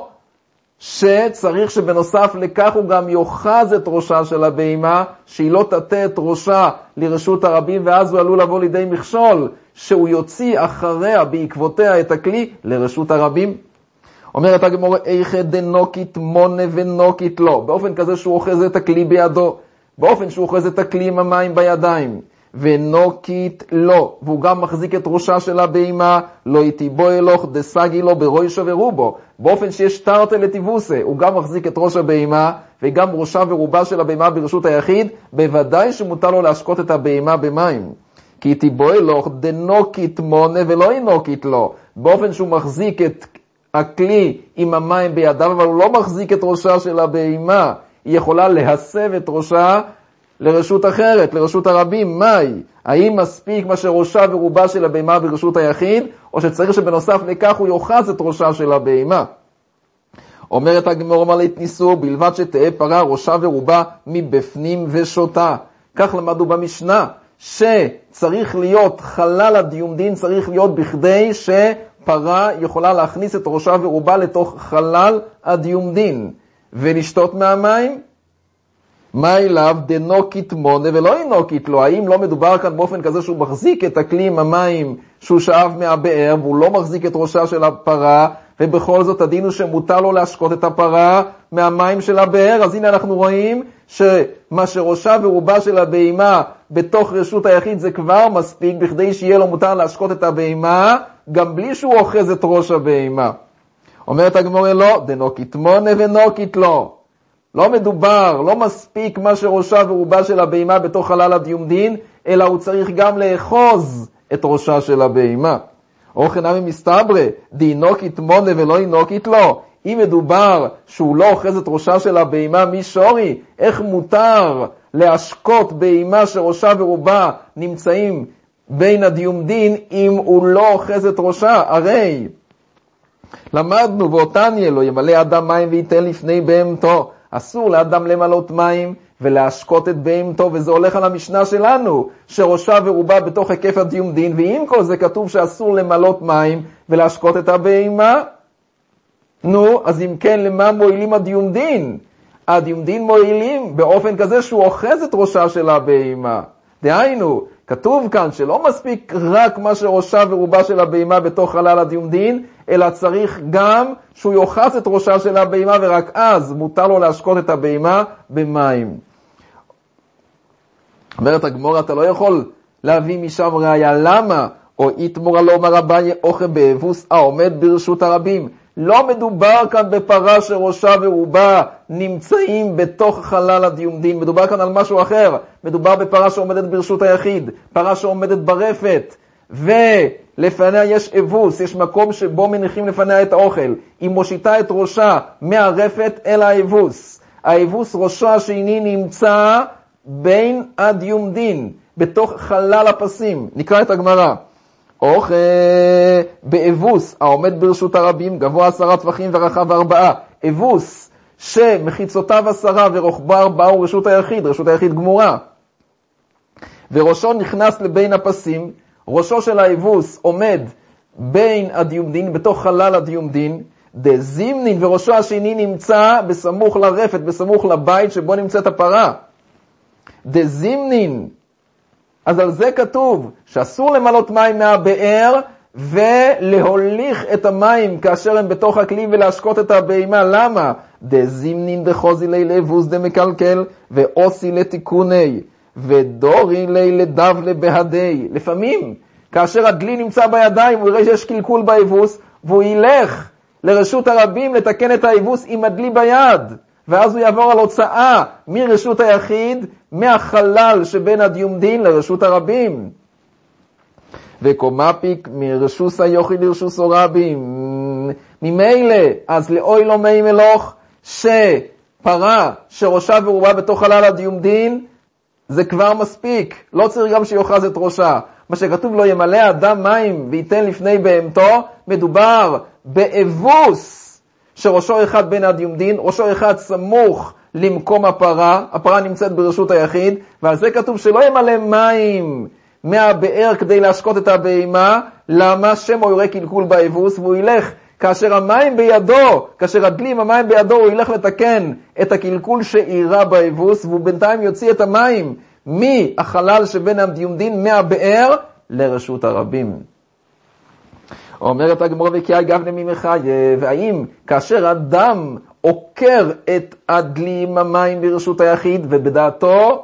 שצריך שבנוסף לכך הוא גם יוחז את ראשה של הבהמה, שהיא לא תטה את ראשה לרשות הרבים, ואז הוא עלול לבוא לידי מכשול שהוא יוציא אחריה בעקבותיה את הכלי לרשות הרבים? אומרת הגמרא, איכא דנוקית מונה ונוקית לא, באופן כזה שהוא אוחז את הכלי בידו, באופן שהוא אוחז את הכלי עם המים בידיים, ונוקית לא, והוא גם מחזיק את ראשה של הבהמה, לא יתיבו אלוך דסגי לו ברוישו ורובו, באופן שיש תרתי לטיבוסה, הוא גם מחזיק את ראש הבהמה וגם ראשה ורובה של הבהמה ברשות היחיד, בוודאי שמותר לו להשקות את הבהמה במים. כי יתיבו אלוך דנוקית מונה ולא ינוקית לא, באופן שהוא מחזיק את הכלי עם המים בידיו, אבל הוא לא מחזיק את ראשה של הבהמה, היא יכולה להסב את ראשה לרשות אחרת, לרשות הרבים. מהי? האם מספיק מה שראשה ורובה של הבהמה ברשות היחיד, או שצריך שבנוסף לכך הוא יוחז את ראשה של הבהמה? אומרת הגמרא, מלית ניסו בלבד שתהיה פרה ראשה ורובה מבפנים ושותה. כך למדו במשנה, שצריך להיות חלל הדיומדין, צריך להיות בכדי שפרה יכולה להכניס את ראשה ורובה לתוך חלל הדיומדין ולשתות מהמים. מה אליו דנוקית מונה ולא ינוקית לו? האם לא מדובר כאן באופן כזה שהוא מחזיק את הכלי עם המים שהוא שאב מהבאר והוא לא מחזיק את ראשה של הפרה, ובכל זאת הדין הוא שמותר לו להשקות את הפרה מהמים של הבאר? אז הנה אנחנו רואים שמה שראשה ורובה של הבהמה בתוך רשות היחיד זה כבר מספיק בכדי שיהיה לו מותר להשקות את הבהמה גם בלי שהוא אוחז את ראש הבהמה. אומרת הגמרא, לא, דנוקית מונה ונוקית לא. לא מדובר, לא מספיק מה שראשה ורובה של הבהמה בתוך חלל הדיומדין, אלא הוא צריך גם לאחוז את ראשה של הבהמה. אוכן אמי מסתברא, דינוקית מונה ולא ינוקית לא. אם מדובר שהוא לא אוחז את ראשה של הבהמה מישורי, איך מותר להשקות בהמה שראשה ורובה נמצאים בין הדיומדין אם הוא לא אוחז את ראשה? הרי למדנו ואותניה לא ימלא אדם מים וייתן לפני בהמתו. אסור לאדם למלות מים ולהשקות את בהמתו, וזה הולך על המשנה שלנו שראשה ורובה בתוך היקף הדיומדין, ועם כל זה כתוב שאסור למלות מים ולהשקות את הבהמה. נו, אז אם כן, למה מועילים הדיומדין? הדיומדין מועילים באופן כזה שהוא אוחז את ראשה של הבהמה. דהיינו, כתוב כאן שלא מספיק רק מה שראשה ורובה של הבהמה בתוך חלל הדיומדין, אלא צריך גם שהוא יוחז את ראשה של הבהמה, ורק אז מותר לו להשקות את הבהמה במים. אומרת הגמרא, אתה לא יכול להביא משם ראיה. למה? או איתמורה לא אומר אביי אוכל באבוס העומד ברשות הרבים. לא מדובר כאן בפרה שראשה ורובה נמצאים בתוך חלל הדיומדין, מדובר כאן על משהו אחר. מדובר בפרה שעומדת ברשות היחיד, פרה שעומדת ברפת, ולפניה יש אבוס, יש מקום שבו מניחים לפניה את האוכל. היא מושיטה את ראשה מהרפת אל האבוס. האבוס ראשו השני נמצא בין הדיומדין, בתוך חלל הפסים. נקרא את הגמרא. אוכל באבוס העומד ברשות הרבים, גבוה עשרה טפחים ורחב ארבעה. אבוס שמחיצותיו עשרה ורוחבה ארבעה הוא רשות היחיד, רשות היחיד גמורה. וראשו נכנס לבין הפסים, ראשו של האבוס עומד בין הדיומדין, בתוך חלל הדיומדין. דזימנין וראשו השני נמצא בסמוך לרפת, בסמוך לבית שבו נמצאת הפרה. דזימנין, אז על זה כתוב שאסור למלות מים מהבאר, ולהוליך את המים כאשר הם בתוך הכלי ולהשקות את הבהמה. למה? דזימנין דחוזי לי לבוס דמקלקל ואוסי לתיקוני ודורי לי לדב לבהדי. לפעמים כאשר הדלי נמצא בידיים הוא יראה שיש קלקול באבוס והוא ילך לרשות הרבים לתקן את האבוס עם הדלי ביד, ואז הוא יעבור על הוצאה מרשות היחיד, מהחלל שבין הדיומדין לרשות הרבים. וקומפיק מרשוס היוכי לרשוס הרבים. ממילא, אז לאוי לא מי מלוך, שפרה שראשה ורובה בתוך חלל הדיומדין, זה כבר מספיק. לא צריך גם שיוחז את ראשה. מה שכתוב לא ימלא אדם מים וייתן לפני בהמתו, מדובר באבוס שראשו אחד בין הדיומדין, ראשו אחד סמוך למקום הפרה, הפרה נמצאת ברשות היחיד, ועל זה כתוב שלא ימלא מים מהבאר כדי להשקות את הבהמה. למה? שמו יראה קלקול באבוס, והוא ילך כאשר המים בידו, כאשר הדלי עם המים בידו, הוא ילך לתקן את הקלקול שאירה באבוס, והוא בינתיים יוציא את המים מהחלל שבין הדיומדין, מהבאר לרשות הרבים. אומרת הגמרא וכי גבנה ממחייב, והאם כאשר אדם עוקר את הדלי עם המים ברשות היחיד ובדעתו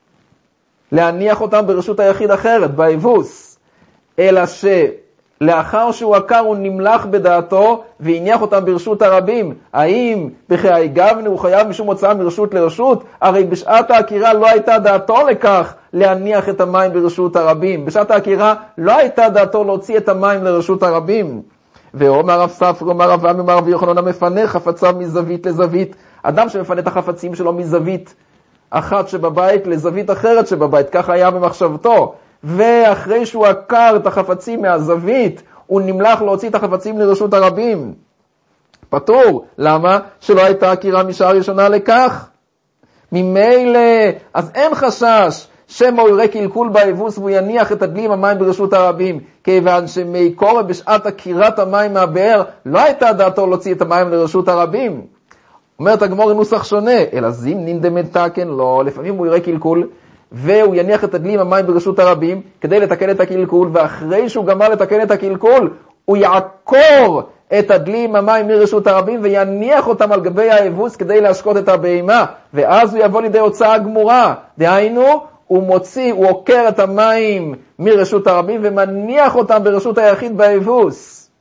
להניח אותם ברשות היחיד אחרת, באבוס, אלא שלאחר שהוא עקר הוא נמלח בדעתו והניח אותם ברשות הרבים, האם בכי גבנה הוא חייב משום הוצאה מרשות לרשות? הרי בשעת העקירה לא הייתה דעתו לכך להניח את המים ברשות הרבים. בשעת העקירה לא הייתה דעתו להוציא את המים לרשות הרבים. ואומר רב ספר, אומר רב עמי, אומר רב יוחנן, המפנה חפציו מזווית לזווית. אדם שמפנה את החפצים שלו מזווית אחת שבבית לזווית אחרת שבבית, כך היה במחשבתו. ואחרי שהוא עקר את החפצים מהזווית, הוא נמלח להוציא את החפצים לרשות הרבים. פטור. למה? שלא הייתה עקירה משעה ראשונה לכך. ממילא, אז אין חשש שמו יראה קלקול באבוס והוא יניח את הדלי עם המים ברשות הרבים, כיוון שמקורה בשעת עקירת המים מהבאר לא הייתה דעתו להוציא את המים לרשות הרבים. אומרת הגמרא נוסח שונה, אלא זימנין דמתקן לא, לפעמים הוא יראה קלקול והוא יניח את הדלי עם המים ברשות הרבים כדי לתקן את הקלקול, ואחרי שהוא גמר לתקן את הקלקול הוא יעקור את הדלי עם המים מרשות הרבים ויניח אותם על גבי האבוס כדי להשקות את הבהמה, ואז הוא יבוא לידי הוצאה גמורה. דהיינו, הוא מוציא, הוא עוקר את המים מרשות הרבים ומניח אותם ברשות היחיד באבוס.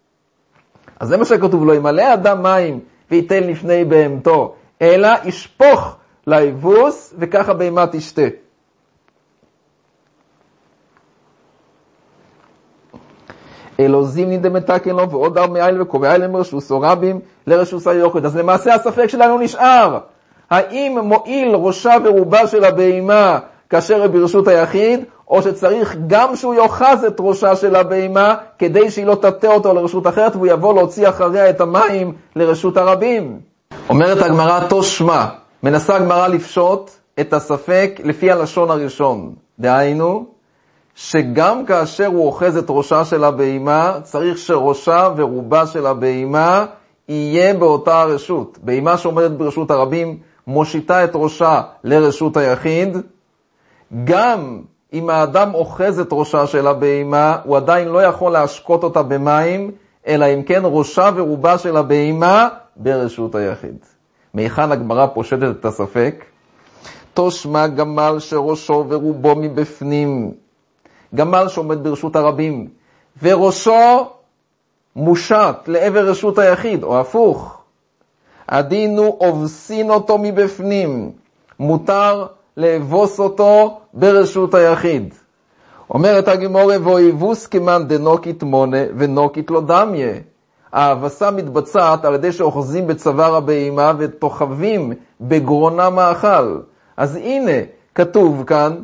אז זה מה שכתוב, לא ימלא אדם מים וייתן לפני בהמתו, אלא ישפוך לאבוס וככה בהמה תשתה. אלו זימני דמתקן לו ועוד ארמי אייל וקובע אייל מרשוס או רבים לרשוס היוחד. אז למעשה הספק שלנו נשאר, האם מועיל ראשה ורובה של הבהמה כאשר היא ברשות היחיד, או שצריך גם שהוא יוחז את ראשה של הבהמה כדי שהיא לא תטה אותו לרשות אחרת והוא יבוא להוציא אחריה את המים לרשות הרבים. אומרת הגמרא תושמע, מנסה הגמרא לפשוט את הספק לפי הלשון הראשון, דהיינו שגם כאשר הוא אוחז את ראשה של הבהמה צריך שראשה ורובה של הבהמה יהיה באותה הרשות. בהמה שעומדת ברשות הרבים מושיטה את ראשה לרשות היחיד, גם אם האדם אוחז את ראשה של הבהמה, הוא עדיין לא יכול להשקות אותה במים, אלא אם כן ראשה ורובה של הבהמה ברשות היחיד. מהיכן הגמרא פושטת את הספק? תושמע גמל שראשו ורובו מבפנים. גמל שעומד ברשות הרבים, וראשו מושט לעבר רשות היחיד, או הפוך. הדין הוא אובסין אותו מבפנים. מותר לאבוס אותו ברשות היחיד. אומרת הגמרא, ואויבוס כמן דנוקית מונה ונוקית לא דמיה. האבסה מתבצעת על ידי שאוחזים בצוואר הבהמה ותוחבים בגרונה מאכל. אז הנה, כתוב כאן,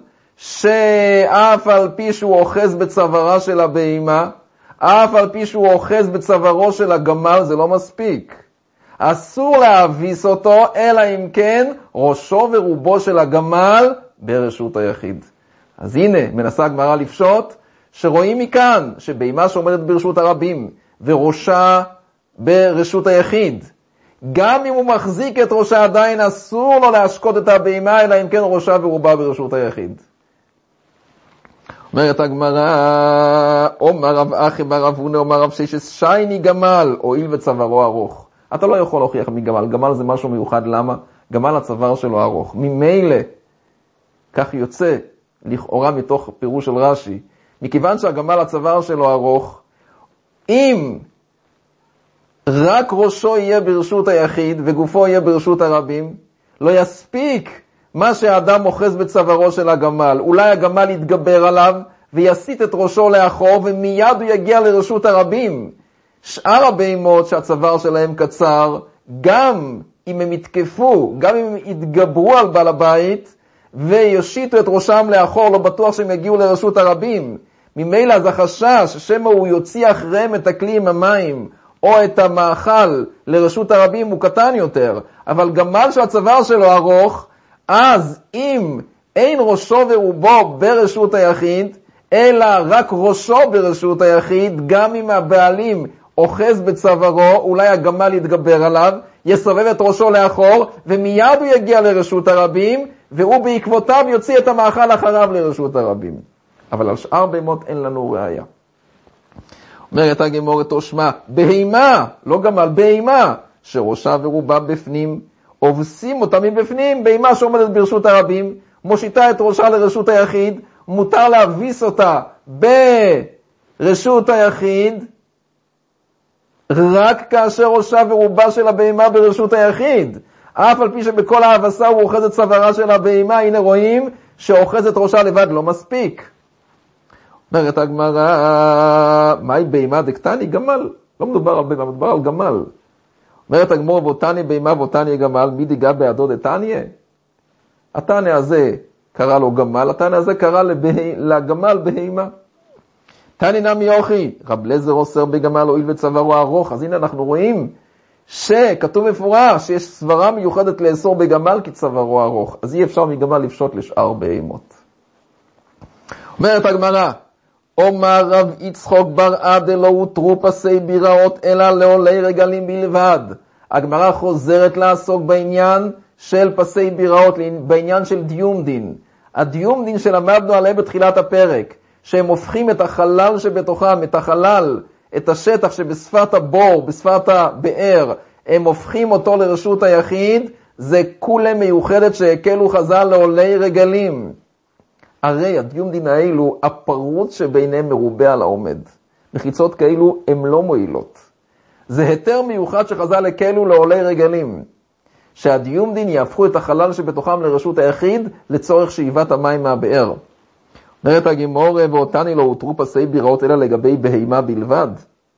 שאף על פי שהוא אוחז בצווארה של הבהמה, אף על פי שהוא אוחז בצווארו של הגמל, זה לא מספיק. אסור להביס אותו, אלא אם כן ראשו ורובו של הגמל ברשות היחיד. אז הנה, מנסה הגמרא לפשוט, שרואים מכאן שבהמה שעומדת ברשות הרבים, וראשה ברשות היחיד, גם אם הוא מחזיק את ראשה עדיין אסור לו להשקות את הבהמה, אלא אם כן ראשה ורובה ברשות היחיד. אומרת הגמרא, אומר רב אחי בר אבונה, אומר רב ששת שייני גמל, הואיל וצווארו ארוך. אתה לא יכול להוכיח מגמל, גמל זה משהו מיוחד, למה? גמל הצוואר שלו ארוך. ממילא, כך יוצא, לכאורה מתוך פירוש של רש"י, מכיוון שהגמל הצוואר שלו ארוך, אם רק ראשו יהיה ברשות היחיד וגופו יהיה ברשות הרבים, לא יספיק מה שהאדם אוחז בצווארו של הגמל. אולי הגמל יתגבר עליו ויסיט את ראשו לאחור ומיד הוא יגיע לרשות הרבים. שאר הבהמות שהצוואר שלהם קצר, גם אם הם יתקפו, גם אם הם יתגברו על בעל הבית ויושיטו את ראשם לאחור, לא בטוח שהם יגיעו לרשות הרבים. ממילא אז החשש שמא הוא יוציא אחריהם את הכלי עם המים או את המאכל לרשות הרבים הוא קטן יותר. אבל גמל שהצוואר שלו ארוך, אז אם אין ראשו ורובו ברשות היחיד, אלא רק ראשו ברשות היחיד, גם אם הבעלים אוחז בצווארו, אולי הגמל יתגבר עליו, יסובב את ראשו לאחור, ומיד הוא יגיע לרשות הרבים, והוא בעקבותיו יוציא את המאכל אחריו לרשות הרבים. אבל על שאר בהמות אין לנו ראיה. אומרת הגמרא תשמע, בהמה, לא גמל, בהמה, שראשה ורובה בפנים, עובסים אותה מבפנים, בהמה שעומדת ברשות הרבים, מושיטה את ראשה לרשות היחיד, מותר להביס אותה ברשות היחיד, רק כאשר ראשה ורובה של הבהמה ברשות היחיד. אף על פי שבכל ההבסה הוא אוחז את צווארה של הבהמה, הנה רואים שאוחז את ראשה לבד לא מספיק. אומרת הגמרא, מהי בהמה דקטני? גמל. לא מדובר על בהמה, מדובר על גמל. אומרת הגמרא, ואותני בהמה ואותני גמל, מי דיגע בעדו דתניא? התניא הזה קרא לו גמל, התניא הזה קרא לבה... לגמל בהמה. תני נמי יוכי, רב לזר אוסר בגמל הואיל וצווארו ארוך. אז הנה אנחנו רואים שכתוב מפורש שיש סברה מיוחדת לאסור בגמל כי צווארו ארוך. אז אי אפשר מגמל לפשוט לשאר בהמות. אומרת הגמרא, אומר רב יצחוק בר עדה לא הותרו פסי ביראות אלא לעולי רגלים בלבד. הגמרא חוזרת לעסוק בעניין של פסי ביראות, בעניין של דיומדין. הדיומדין שלמדנו עליהם בתחילת הפרק, שהם הופכים את החלל שבתוכם, את החלל, את השטח שבשפת הבור, בשפת הבאר, הם הופכים אותו לרשות היחיד, זה כולה מיוחדת שהקלו חז"ל לעולי רגלים. הרי הדיומדין האלו, הפרוץ שביניהם מרובה על העומד. מחיצות כאלו הם לא מועילות. זה היתר מיוחד שחז"ל הקלו לעולי רגלים. שהדיומדין יהפכו את החלל שבתוכם לרשות היחיד לצורך שאיבת המים מהבאר. אומרת הגמרא, ואותני לא הותרו פסי ביראות אלא לגבי בהמה בלבד.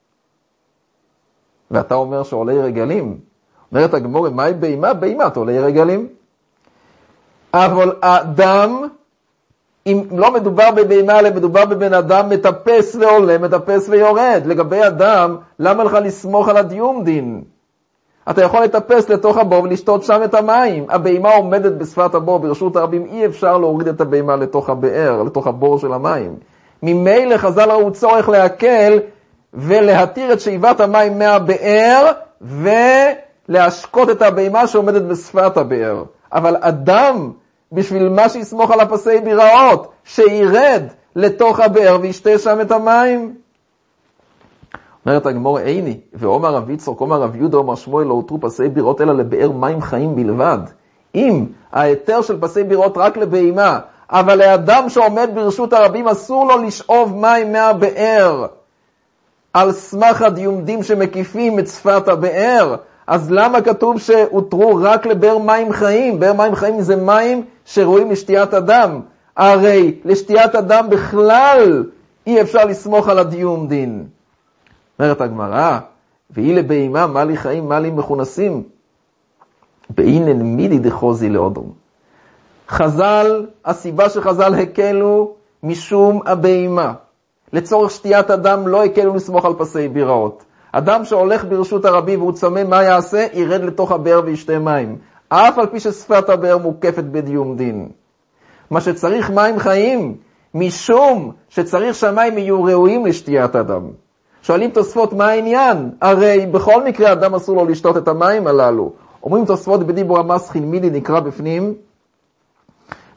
ואתה אומר שעולי רגלים. אומרת הגמרא, מהי בהמה? בהמת עולי רגלים. אבל האדם, אם לא מדובר בבהמה, אלא מדובר בבן אדם, מטפס ועולה, מטפס ויורד. לגבי אדם, למה לך לסמוך על הדיומדין? אתה יכול לטפס לתוך הבור ולשתות שם את המים. הבהמה עומדת בשפת הבור, ברשות הרבים אי אפשר להוריד את הבהמה לתוך הבאר, לתוך הבור של המים. ממילא חז"ל ראו צורך להקל ולהתיר את שאיבת המים מהבאר ולהשקות את הבהמה שעומדת בשפת הבאר. אבל אדם, בשביל מה שיסמוך על הפסי ביראות, שירד לתוך הבאר וישתה שם את המים. אומרת הגמרא, איני, ואומר רב יצחק, אומר רב יהודה, אומר שמואל, לא הותרו פסי ביראות אלא לבאר מים חיים בלבד. אם ההיתר של פסי ביראות רק לבהמה, אבל לאדם שעומד ברשות הרבים אסור לו לשאוב מים מהבאר, על סמך הדיומדים שמקיפים את שפת הבאר, אז למה כתוב שהותרו רק לבאר מים חיים? באר מים חיים זה מים שרואים לשתיית אדם. הרי לשתיית אדם בכלל אי אפשר לסמוך על הדיומדין. אומרת הגמרא, והיא לבהמה, מה לי חיים, מה לי מכונסים? באינן מידי דחוזי לאודום. חז"ל, הסיבה שחז"ל הקלו משום הבהמה. לצורך שתיית אדם לא הקלו לסמוך על פסי ביראות. אדם שהולך ברשות הרבים והוא צמא, מה יעשה? ירד לתוך הבאר וישתה מים. אף על פי ששפת הבאר מוקפת בדיומדין. מה שצריך מים חיים, משום שצריך שהמים יהיו ראויים לשתיית אדם. שואלים תוספות מה העניין? הרי בכל מקרה אדם אסור לו לשתות את המים הללו. אומרים תוספות בדיבור המסחין מידי נקרא בפנים,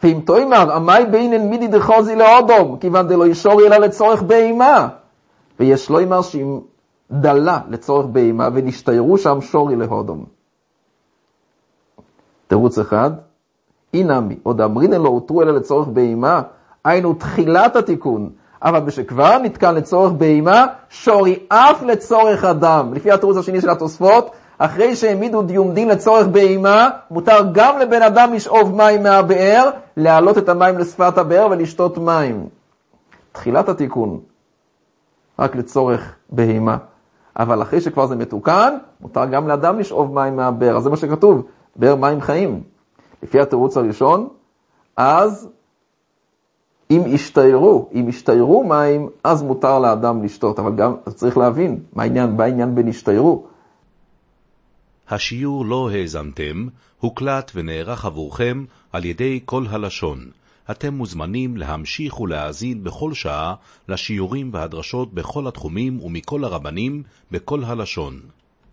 פעם תאמר, אמי באינן מידי דחוזי לאודום, כיוון דלא ישורי אלא לצורך בהמה. ויש לו אמר שאם דלה לצורך בהמה, ונשתיירו שם שורי להודום. תירוץ אחד, אינמי, עוד אמרינן לא הותרו אלא לצורך בהמה, היינו תחילת התיקון, אבל בשכבר נתקן לצורך בהמה, שורי אף לצורך אדם. לפי התירוץ השני של התוספות, אחרי שהעמידו דיום דין לצורך בהמה, מותר גם לבן אדם לשאוב מים מהבאר, להעלות את המים לשפת הבאר ולשתות מים. תחילת התיקון, רק לצורך בהמה. אבל אחרי שכבר זה מתוקן, מותר גם לאדם לשאוב מים מהבאר. אז זה מה שכתוב, באר מים חיים. לפי התירוץ הראשון, אז אם ישתיירו, אם ישתיירו מים, אז מותר לאדם לשתות. אבל גם צריך להבין, מה העניין, מה העניין בין ישתיירו? השיעור לא האזנתם, הוקלט ונערך עבורכם על ידי כל הלשון. אתם מוזמנים להמשיך ולהאזין בכל שעה לשיעורים והדרשות בכל התחומים ומכל הרבנים בכל הלשון.